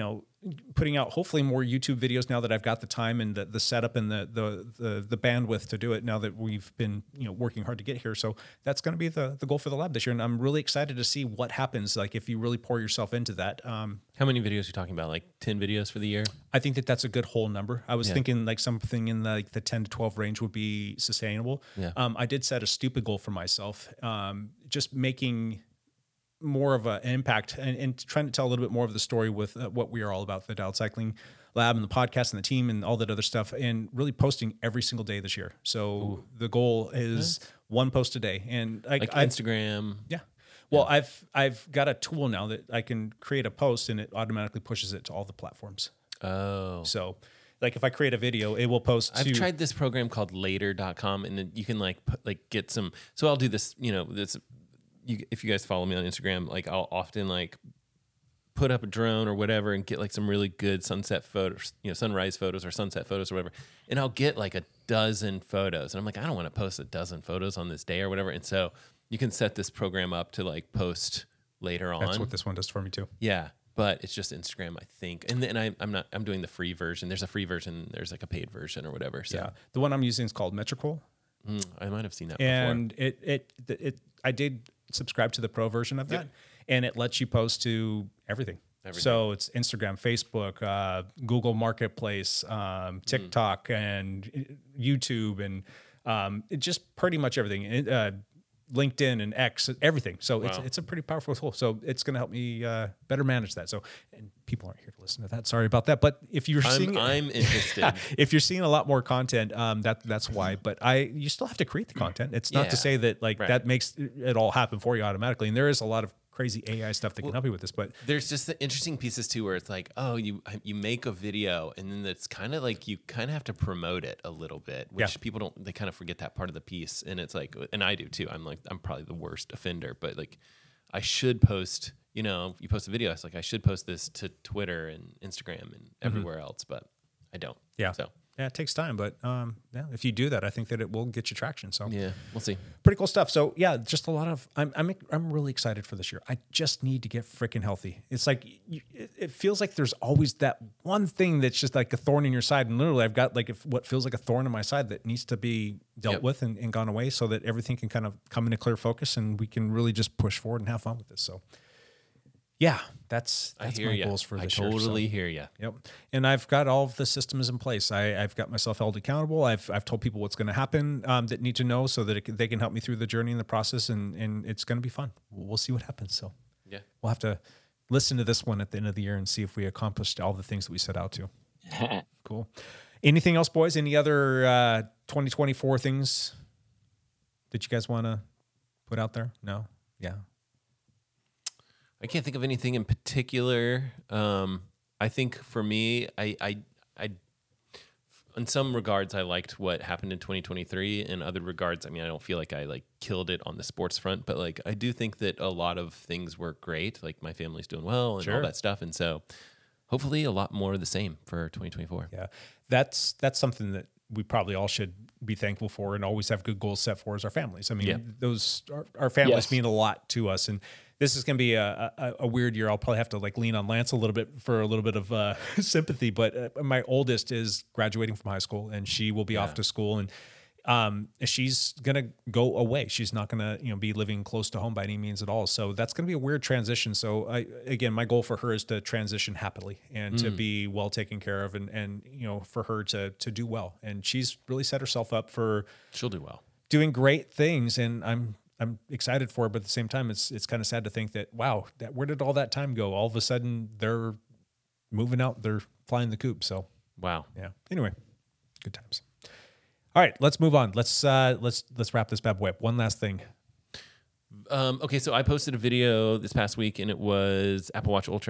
putting out hopefully more YouTube videos now that I've got the time and the setup and the bandwidth to do it, now that we've been working hard to get here. So that's going to be the goal for the lab this year, and I'm really excited to see what happens. Like if you really pour yourself into that. How many videos are you talking about? Like 10 videos for the year? I think that's a good whole number. I was thinking like something in the 10 to 12 range would be sustainable. Yeah. I did set a stupid goal for myself, just making more of an impact and trying to tell a little bit more of the story with what we are all about, the Dialed Cycling Lab and the podcast and the team and all that other stuff, and really posting every single day this year. So the goal is one post a day, and Like Instagram. Yeah. Well, I've got a tool now that I can create a post and it automatically pushes it to all the platforms. Oh. So like if I create a video, it will post to... I've tried this program called later.com, and then you can get some. So I'll do this, if you guys follow me on Instagram, like I'll often like put up a drone or whatever and get like some really good sunset photos, sunrise photos or sunset photos or whatever. And I'll get like a dozen photos. And I'm like, I don't want to post a dozen photos on this day or whatever. And so you can set this program up to like post later on. That's what this one does for me too. Yeah. But it's just Instagram, I think. And then I'm doing the free version. There's a free version. There's like a paid version or whatever. So Yeah. The one I'm using is called Metricool. I might have seen that And before. I did subscribe to the pro version of that, and it lets you post to everything. So it's Instagram, Facebook, Google Marketplace, TikTok, and YouTube, and it just pretty much everything. LinkedIn and X, everything. So it's a pretty powerful tool. So it's going to help me better manage that. So, and people aren't here to listen to that. Sorry about that. But if you're seeing, I'm interested. If you're seeing a lot more content, that's why. But you still have to create the content. It's not to say that that makes it all happen for you automatically. And there is a lot of crazy AI stuff that can help you with this. But there's just the interesting pieces too, where it's like, oh, you make a video, and then it's kind of like you kind of have to promote it a little bit, which people don't. They kind of forget that part of the piece, and it's like, and I do too. I'm probably the worst offender, but like, I should post. You post a video. It's like I should post this to Twitter and Instagram and everywhere else, but I don't. Yeah. So. Yeah, it takes time, but if you do that, I think that it will get you traction. So yeah, we'll see. Pretty cool stuff. So yeah, just a lot of. I'm really excited for this year. I just need to get freaking healthy. It's like it feels like there's always that one thing that's just like a thorn in your side, and literally I've got like what feels like a thorn in my side that needs to be dealt with and gone away, so that everything can kind of come into clear focus and we can really just push forward and have fun with this. So Yeah, that's I hear my you. goals for I this year. totally hear you. Yep. And I've got all of the systems in place. I've got myself held accountable. I've told people what's going to happen that need to know so that they can help me through the journey and the process. And it's going to be fun. We'll see what happens. So Yeah. we'll have to listen to this one at the end of the year and see if we accomplished all the things that we set out to. Cool. Anything else, boys? Any other 2024 things that you guys want to put out there? No? Yeah. I can't think of anything in particular. I think for me, I in some regards, I liked what happened in 2023. In other regards, I mean, I don't feel like I like killed it on the sports front, but like I do think that a lot of things were great. Like my family's doing well and all that stuff, and so hopefully a lot more of the same for 2024. Yeah, that's something that we probably all should be thankful for and always have good goals set for as our families. I mean, those our families mean a lot to us, and this is going to be a weird year. I'll probably have to like lean on Lance a little bit for a little bit of sympathy, but my oldest is graduating from high school and she will be off to school, and she's going to go away. She's not going to, be living close to home by any means at all. So that's going to be a weird transition. So again, my goal for her is to transition happily and to be well taken care of and for her to do well. And she's really set herself up for She'll do well, doing great things. And I'm excited for it, but at the same time, it's kind of sad to think that, wow, where did all that time go? All of a sudden they're moving out, they're flying the coop. So wow. yeah. Anyway, good times. All right, let's move on. Let's wrap this bad boy up. One last thing. Okay, so I posted a video this past week, and it was Apple Watch Ultra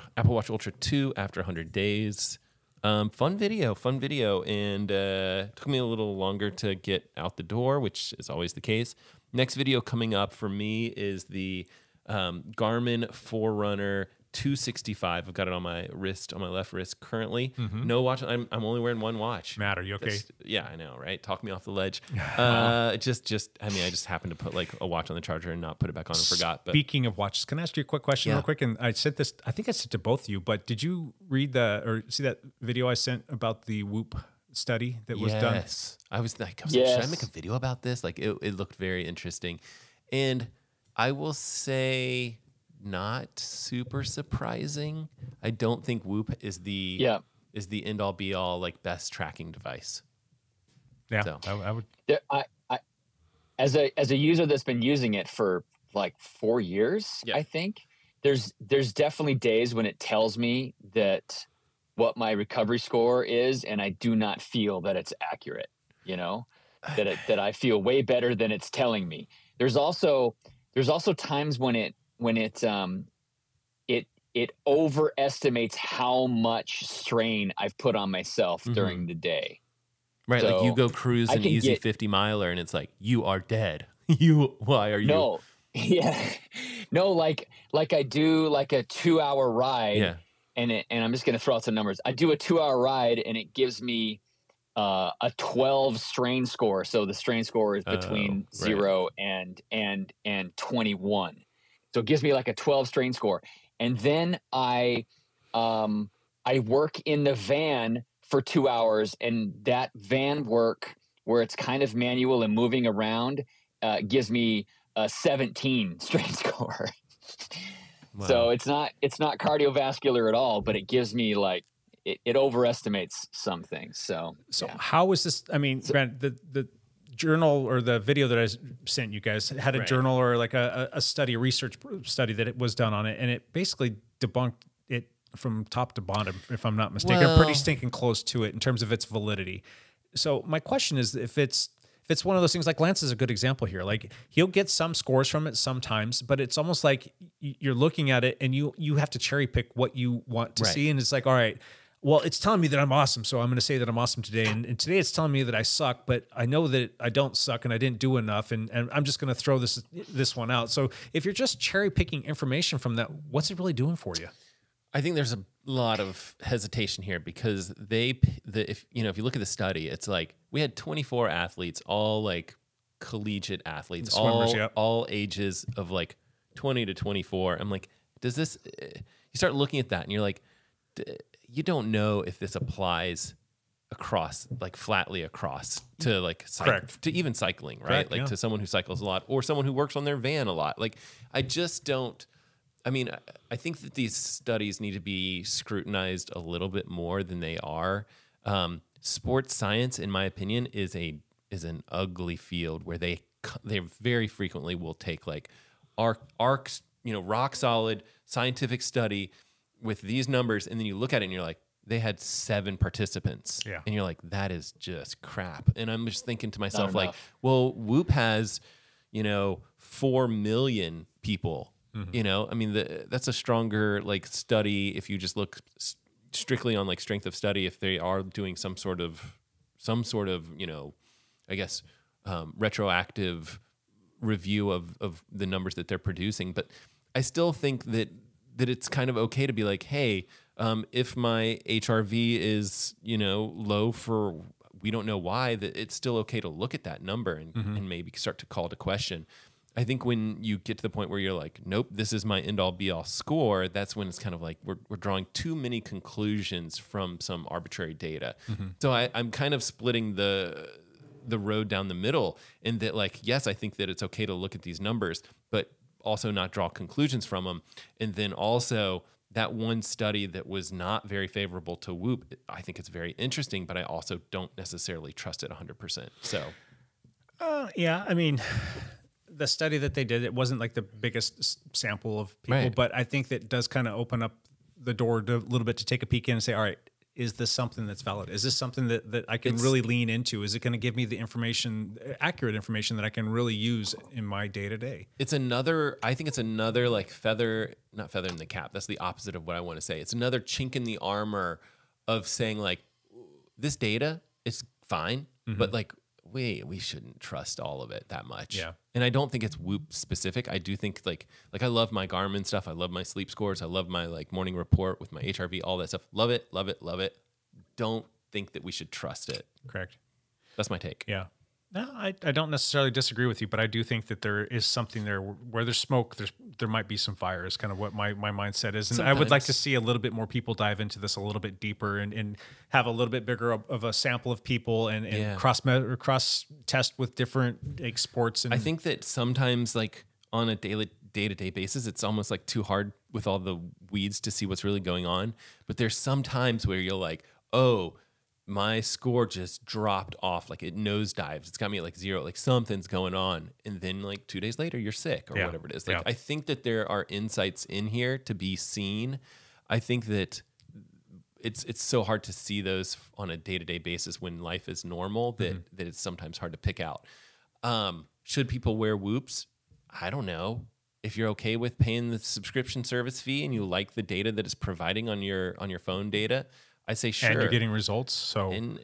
2 after 100 days. Fun video, and took me a little longer to get out the door, which is always the case. Next video coming up for me is the Garmin Forerunner 265. I've got it on my wrist, on my left wrist currently. No watch. I'm only wearing one watch. Matt, are you okay? Yeah, I know, right? Talk me off the ledge. I just happened to put like a watch on the charger and not put it back on and forgot. But Speaking of watches, can I ask you a quick question real quick? And I sent this, I think I sent it to both of you, but did you read or see that video I sent about the Whoop study that was done? Yes. I was like, should I make a video about this? Like it looked very interesting. And I will say not super surprising. I don't think Whoop is the end all be all like best tracking device. Yeah. So. I would. I as a user that's been using it for like 4 years, I think there's definitely days when it tells me that what my recovery score is, and I do not feel that it's accurate. That I feel way better than it's telling me. There's also times when it overestimates how much strain I've put on myself during the day. Right, So like you go cruise an easy 50 miler and it's like, you are dead. Why are you? No, like I do like a 2-hour ride, and I'm just going to throw out some numbers. I do a 2-hour ride and it gives me a 12 strain score. So the strain score is between 0 and 21. So it gives me like a 12 strain score. And then I work in the van for 2 hours, and that van work where it's kind of manual and moving around gives me a 17 strain score. Wow. So it's not cardiovascular at all, but it gives me like it overestimates some things. So how is this? I mean, Grant, the journal or the video that I sent you guys had a journal or like a research study that it was done on it, and it basically debunked it from top to bottom, if I'm not mistaken. Well, pretty stinking close to it in terms of its validity. So my question is, if it's one of those things, like Lance is a good example here. Like he'll get some scores from it sometimes, but it's almost like you're looking at it and you have to cherry pick what you want to see. And it's like, all right, well, it's telling me that I'm awesome, so I'm going to say that I'm awesome today. And today it's telling me that I suck, but I know that I don't suck and I didn't do enough, and I'm just going to throw this one out. So if you're just cherry picking information from that, what's it really doing for you? I think there's a lot of hesitation here because if you look at the study, it's like we had 24 athletes, all like collegiate athletes, all ages of like 20 to 24. I'm like, does this? You start looking at that and you're like, you don't know if this applies across, like flatly across to like to even cycling, right? Correct, to someone who cycles a lot or someone who works on their van a lot. Like I just don't. I mean, I think that these studies need to be scrutinized a little bit more than they are. Sports science, in my opinion, is an ugly field where they very frequently will take like arcs, rock solid scientific study with these numbers, and then you look at it and you're like, they had 7 participants, and you're like, that is just crap. And I'm just thinking to myself, like, well, Whoop has 4 million people. I mean, that's a stronger like study if you just look strictly on like strength of study. If they are doing some sort of I guess retroactive review of the numbers that they're producing, but I still think that it's kind of okay to be like, hey, if my HRV is low for we don't know why, that it's still okay to look at that number and maybe start to call to question. I think when you get to the point where you're like, nope, this is my end all be all score, that's when it's kind of like we're drawing too many conclusions from some arbitrary data. So I'm kind of splitting the road down the middle in that, like, yes, I think that it's okay to look at these numbers, but also not draw conclusions from them. And then also that one study that was not very favorable to Whoop, I think it's very interesting, but I also don't necessarily trust it 100%. So, yeah, I mean, the study that they did, it wasn't like the biggest sample of people, Right. but I think that does kind of open up the door a little bit to take a peek in and say, all right, is this something that's valid? Is this something that I can really lean into? Is it going to give me the information, accurate information that I can really use in my day-to-day? I think it's another like not feather in the cap. That's the opposite of what I want to say. It's another chink in the armor of saying like, this data is fine, but like, we shouldn't trust all of it that much. Yeah. And I don't think it's Whoop specific. I do think like I love my Garmin stuff. I love my sleep scores. I love my like morning report with my HRV, all that stuff. Love it, love it, love it. Don't think that we should trust it. Correct. That's my take. Yeah. No, I don't necessarily disagree with you, but I do think that there is something there where there's smoke, there might be some fire is kind of what my mindset is. And I would like to see a little bit more people dive into this a little bit deeper and have a little bit bigger of a sample of people and cross test with different like, sports. And I think that sometimes like on a day-to-day basis, it's almost like too hard with all the weeds to see what's really going on. But there's some times where you're like, oh, my score just dropped off, like it nosedives. It's got me at like 0, like something's going on. And then like 2 days later, you're sick or whatever it is. Like I think that there are insights in here to be seen. I think that it's so hard to see those on a day-to-day basis when life is normal that it's sometimes hard to pick out. Should people wear Whoops? I don't know. If you're okay with paying the subscription service fee and you like the data that it's providing on your phone data, I say sure. And you're getting results. So and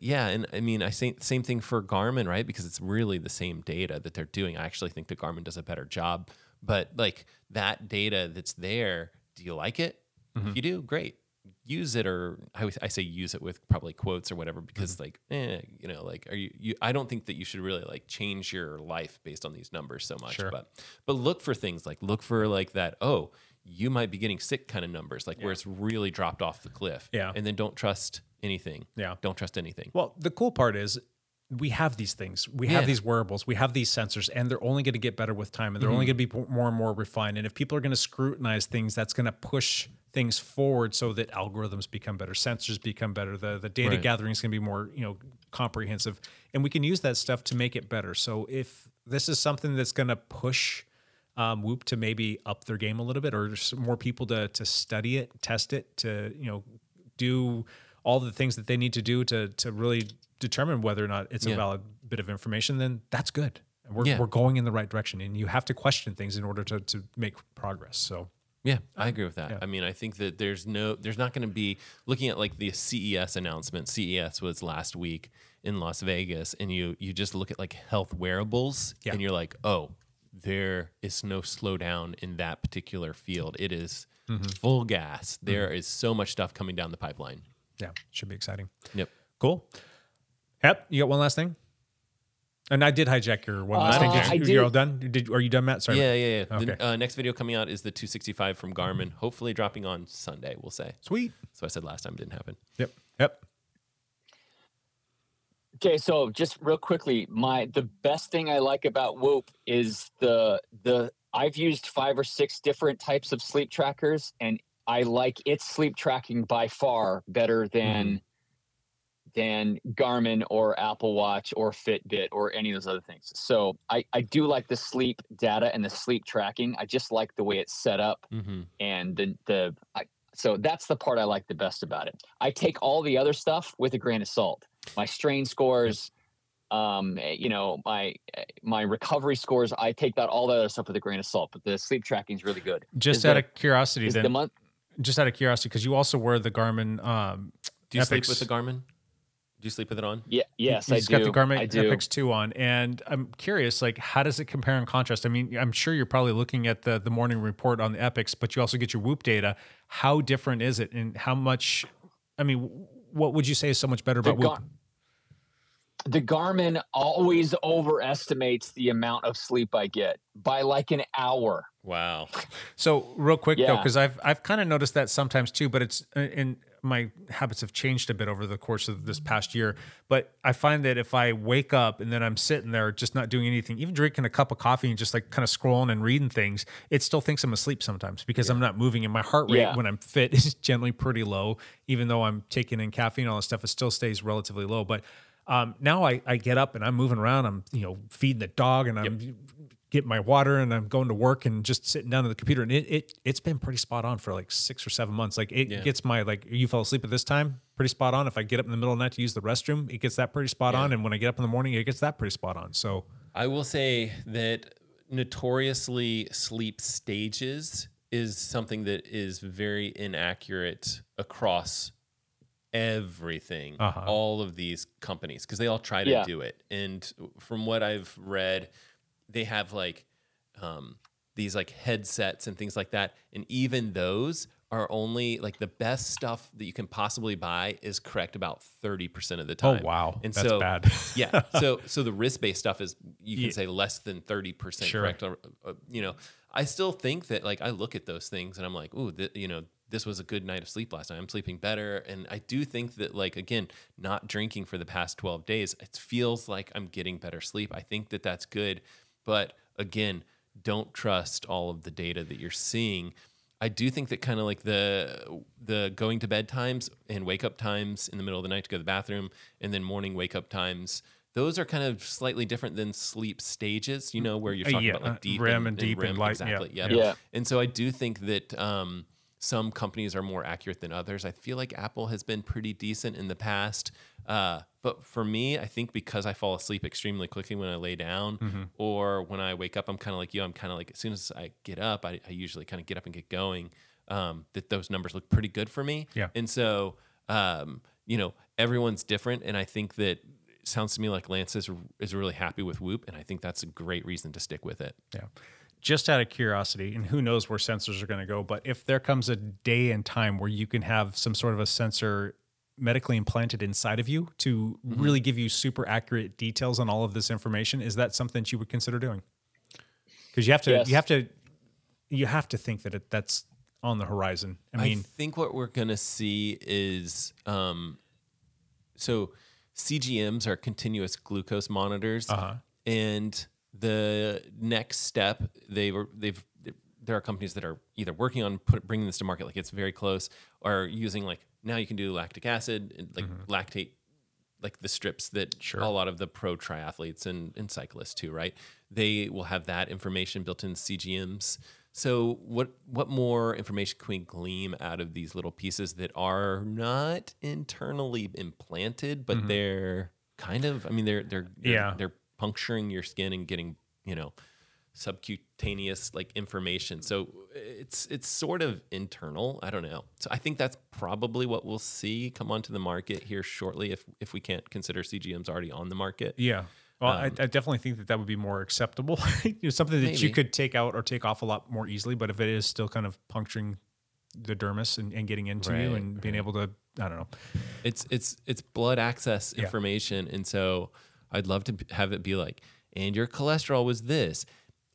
I mean, I say same thing for Garmin, right? Because it's really the same data that they're doing. I actually think that Garmin does a better job. But like that data that's there, do you like it? If you do, great. Use it, or I say use it with probably quotes or whatever, because like, like are you? I don't think that you should really like change your life based on these numbers so much. Sure. But look for things like that. Oh, you might be getting sick kind of numbers, like where it's really dropped off the cliff. Yeah. And then don't trust anything. Yeah. Don't trust anything. Well, the cool part is we have these things. We have these wearables. We have these sensors, and they're only going to get better with time, and they're only going to be more and more refined. And if people are going to scrutinize things, that's going to push things forward so that algorithms become better, sensors become better, the data gathering is going to be more comprehensive, and we can use that stuff to make it better. So if this is something that's going to push Whoop to maybe up their game a little bit, or more people to study it, test it, to do all the things that they need to do to really determine whether or not it's a valid bit of information, then that's good. We're going in the right direction, and you have to question things in order to make progress. So yeah, I agree with that. Yeah. I mean, I think that there's not going to be, looking at like the CES announcement. CES was last week in Las Vegas, and you just look at like health wearables, and you're like, oh, there is no slowdown in that particular field. It is full gas. There is so much stuff coming down the pipeline. yeah, should be exciting. Yep. Cool. Yep. You got one last thing? And I did hijack your one last thing. I You're all did. done? Are you done, Matt? Sorry. Yeah. Okay. The next video coming out is the 265 from Garmin, hopefully dropping on Sunday, we'll say. Sweet. So I said last time it didn't happen. Yep. Okay, so just real quickly, the best thing I like about Whoop is the I've used 5 or 6 different types of sleep trackers, and I like its sleep tracking by far better than Garmin or Apple Watch or Fitbit or any of those other things. So I do like the sleep data and the sleep tracking. I just like the way it's set up, and so that's the part I like the best about it. I take all the other stuff with a grain of salt. My strain scores, my recovery scores, I take all the other stuff with a grain of salt. But the sleep tracking is really good. Just out of curiosity, because you also wear the Garmin. Do you sleep Epix. with the Garmin? Do you sleep with it on? Yeah, yes, I do. He's got the Garmin I do. Epix 2 on, and I'm curious, like, how does it compare and contrast? I mean, I'm sure you're probably looking at the morning report on the Epix, but you also get your Whoop data. How different is it, and how much? I mean, what would you say is so much better about Whoop? The Garmin always overestimates the amount of sleep I get by like an hour. Wow. So real quick though, because I've kind of noticed that sometimes too, but it's in my habits have changed a bit over the course of this past year. But I find that if I wake up and then I'm sitting there just not doing anything, even drinking a cup of coffee and just like kind of scrolling and reading things, it still thinks I'm asleep sometimes because I'm not moving, and my heart rate when I'm fit is generally pretty low. Even though I'm taking in caffeine and all that stuff, it still stays relatively low. But now I get up and I'm moving around. I'm feeding the dog and I'm getting my water and I'm going to work and just sitting down at the computer. And it's been pretty spot on for like 6 or 7 months. Like it gets my you fell asleep at this time, pretty spot on. If I get up in the middle of the night to use the restroom, it gets that pretty spot on. And when I get up in the morning, it gets that pretty spot on. So I will say that notoriously sleep stages is something that is very inaccurate across everything, all of these companies, because they all try to do it. And from what I've read, they have these headsets and things like that, and even those are only the best stuff that you can possibly buy is correct about 30% of the time. Oh wow, and that's so bad. Yeah, so the wrist-based stuff is you can say less than 30% correct. I still think that I look at those things and I'm like, ooh, this was a good night of sleep last night. I'm sleeping better. And I do think that, again, not drinking for the past 12 days, it feels like I'm getting better sleep. I think that that's good. But again, don't trust all of the data that you're seeing. I do think that kind of the going to bed times and wake up times in the middle of the night to go to the bathroom and then morning wake up times, those are kind of slightly different than sleep stages, where you're talking about deep REM and deep REM, and light. Exactly. Yeah. And so I do think that some companies are more accurate than others. I feel like Apple has been pretty decent in the past. But for me, I think because I fall asleep extremely quickly when I lay down or when I wake up, I'm kind of like you. I'm kind of as soon as I get up, I usually kind of get up and get going, that those numbers look pretty good for me. Yeah. And so, everyone's different. And I think that it sounds to me like Lance is really happy with Whoop. And I think that's a great reason to stick with it. Yeah. Just out of curiosity, and who knows where sensors are going to go, but if there comes a day and time where you can have some sort of a sensor medically implanted inside of you to really give you super accurate details on all of this information, is that something that you would consider doing? Because you have to think that that's on the horizon. I think what we're going to see is so CGMs are continuous glucose monitors, and the next step, there are companies that are either working on bringing this to market, it's very close, or using now you can do lactic acid and lactate, the strips that a lot of the pro triathletes and cyclists too, right? They will have that information built in CGMs. So what more information can we glean out of these little pieces that are not internally implanted, but they're kind of, they're puncturing your skin and getting, subcutaneous information. So it's sort of internal. I don't know. So I think that's probably what we'll see come onto the market here shortly if we can't consider CGMs already on the market. Yeah. Well, I definitely think that would be more acceptable. Something that you could take out or take off a lot more easily. But if it is still kind of puncturing the dermis and getting into you and being able to, I don't know. It's blood access information. And so I'd love to have it be and your cholesterol was this,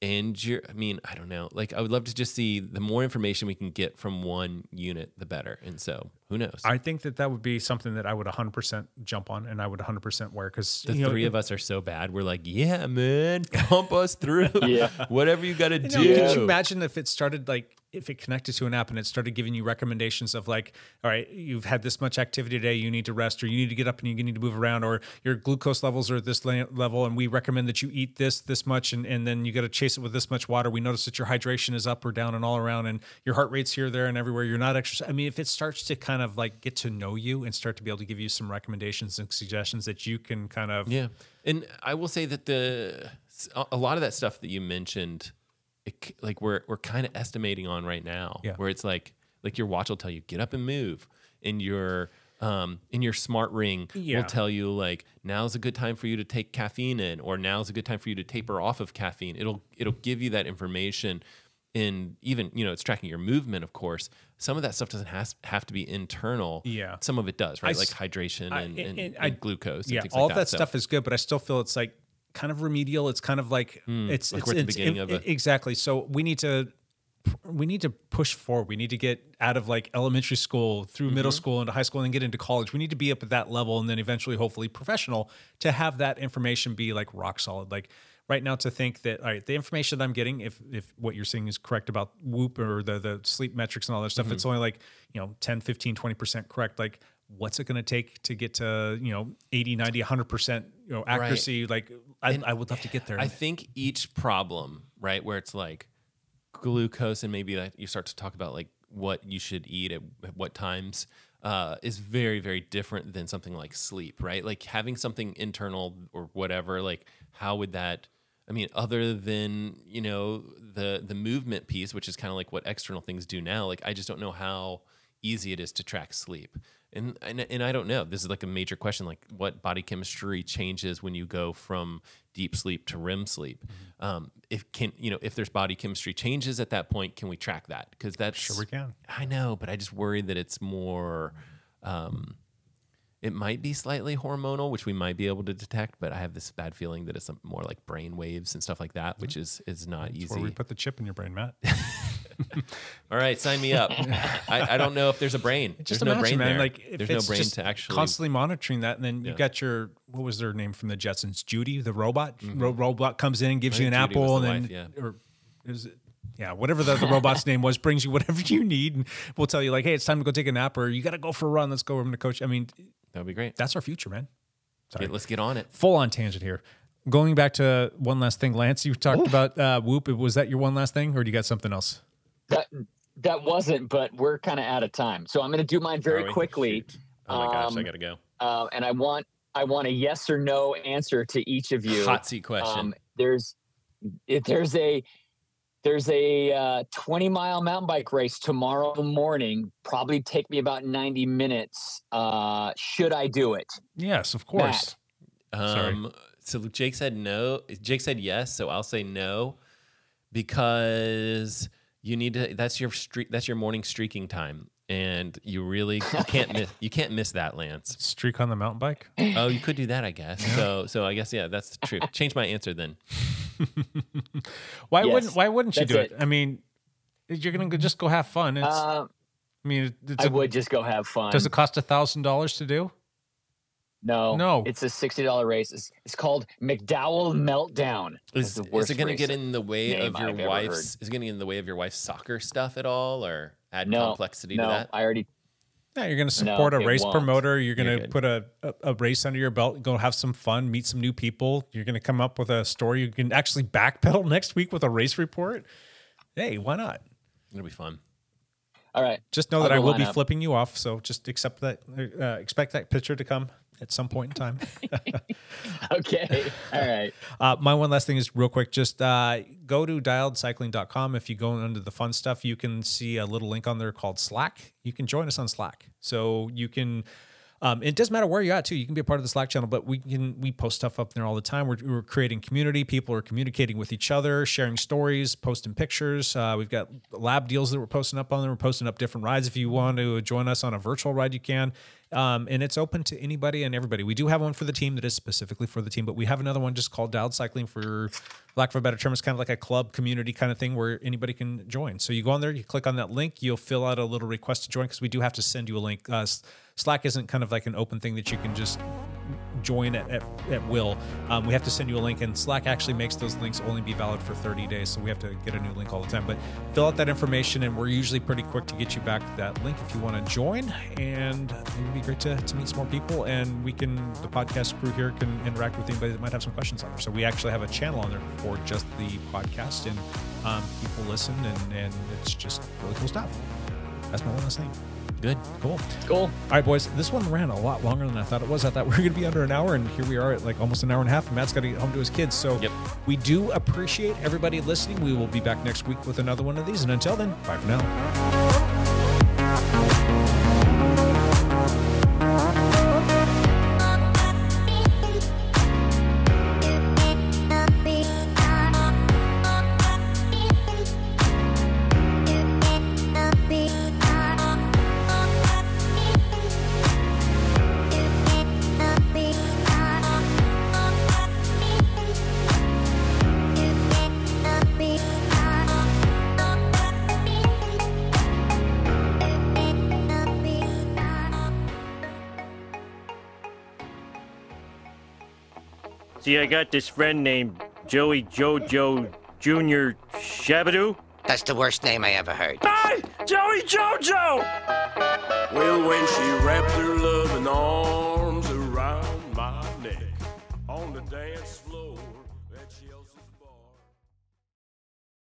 and I don't know. Like, I would love to just see the more information we can get from one unit, the better. And so, who knows? I think that would be something that I would 100% jump on, and I would 100% wear, because the three of us are so bad. We're like, yeah, man, pump us through. Yeah. Whatever you got to do. Can you imagine if it started, like, if it connected to an app and it started giving you recommendations of, like, all right, you've had this much activity today, you need to rest, or you need to get up and you need to move around, or your glucose levels are at this level, and we recommend that you eat this much, and then you got to chase it with this much water. We notice that your hydration is up or down and all around, and your heart rate's here, there, and everywhere. You're not exercising. I mean, if it starts to kind of like get to know you and start to be able to give you some recommendations and suggestions that you can kind of. Yeah. And I will say that a lot of that stuff that you mentioned, like we're kind of estimating on right now, where it's like your watch will tell you get up and move, and your smart ring will tell you, like, now's a good time for you to take caffeine in, or now's a good time for you to taper off of caffeine. It'll give you that information, and even, it's tracking your movement, of course. Some of that stuff doesn't have to be internal. Yeah. Some of it does, right? Like hydration and glucose. And things all like of that stuff is good, but I still feel it's like kind of remedial. It's kind of like it's we're at the beginning of it. Exactly. So we need to push forward. We need to get out of like elementary school through middle school into high school and then get into college. We need to be up at that level, and then eventually, hopefully, professional, to have that information be like rock solid. Like right now, to think that, all right, the information that I'm getting, if what you're saying is correct about Whoop or the sleep metrics and all that stuff, it's only like 10, 15, 20% correct. Like, what's it going to take to get to 80, 90, 100% accuracy? Right. Like I would love to get there. I think each problem, right, where it's like glucose, and maybe like you start to talk about like what you should eat at what times, is very, very different than something like sleep, right? Like having something internal or whatever, like how would that, I mean, other than, the movement piece, which is kind of like what external things do now, like I just don't know how easy it is to track sleep. And I don't know. This is like a major question, like what body chemistry changes when you go from deep sleep to REM sleep. If there's body chemistry changes at that point, can we track that? Because that's sure we can. I know, but I just worry that it's more. It might be slightly hormonal, which we might be able to detect, but I have this bad feeling that it's more like brain waves and stuff like that, which is not easy. That's where we put the chip in your brain, Matt. All right, sign me up. I don't know if there's a brain. Just there's imagine, no brain man, there. like if there's it's no brain just to actually constantly monitoring that, and then you got your, what was their name from the Jetsons? Judy, the robot. Robot comes in and gives you an Judy was apple, the and then wife, or is it? Yeah, whatever the robot's name was, brings you whatever you need, and we'll tell you like, hey, it's time to go take a nap, or you got to go for a run. Let's go. I'm the coach. I mean, that would be great. That's our future, man. Sorry. Let's get on it. Full on tangent here. Going back to one last thing, Lance, you talked about Whoop. Was that your one last thing, or do you got something else? That wasn't, but we're kind of out of time. So I'm going to do mine very quickly. Shoot. Oh my gosh, I got to go. And I want a yes or no answer to each of you. Hot seat question. There's a 20-mile mountain bike race tomorrow morning. Probably take me about 90 minutes. Should I do it? Yes, of course. Sorry. So Jake said no. Jake said yes. So I'll say no, because you need to. That's your morning streaking time, and you can't miss that, Lance. Streak on the mountain bike. Oh, you could do that, I guess. Yeah. So I guess that's true. Change my answer then. Why wouldn't you do it? I mean, you're gonna just go have fun. I would just go have fun. Does it cost $1,000 to do? No. It's a $60 race. It's called McDowell Meltdown. Is it going to get in the way of your wife's? Is it going to get in the way of your wife's soccer stuff at all, or add complexity to that? Yeah, you're going to support a race promoter. You're going to put a race under your belt, go have some fun, meet some new people. You're going to come up with a story. You can actually backpedal next week with a race report. Hey, why not? It'll be fun. All right. Just know that I will be flipping you off, so just expect that picture to come at some point in time. Okay. All right. My one last thing is real quick. Just go to dialedcycling.com. If you go under the fun stuff, you can see a little link on there called Slack. You can join us on Slack. So you can, it doesn't matter where you're at too. You can be a part of the Slack channel, but we post stuff up there all the time. We're creating community. People are communicating with each other, sharing stories, posting pictures. We've got lab deals that we're posting up on there. We're posting up different rides. If you want to join us on a virtual ride, you can. And it's open to anybody and everybody. We do have one for the team that is specifically for the team, but we have another one just called Dialed Cycling, for lack of a better term. It's kind of like a club community kind of thing where anybody can join. So you go on there, you click on that link, you'll fill out a little request to join, because we do have to send you a link. Slack isn't kind of like an open thing that you can just join at will. We have to send you a link, and Slack actually makes those links only be valid for 30 days. So we have to get a new link all the time, but fill out that information and we're usually pretty quick to get you back that link if you want to join. And it would be great to meet some more people, and the podcast crew here can interact with anybody that might have some questions on there. So we actually have a channel on there for just the podcast, and people listen, and it's just really cool stuff. That's my one last thing. Good. Cool. All right, boys. This one ran a lot longer than I thought it was. I thought we were going to be under an hour, and here we are at like almost an hour and a half. And Matt's got to get home to his kids. So we do appreciate everybody listening. We will be back next week with another one of these. And until then, bye for now. See, I got this friend named Joey Jojo Jr. Shabadoo. That's the worst name I ever heard. Hi, Joey Jojo! Well, when she wrapped her love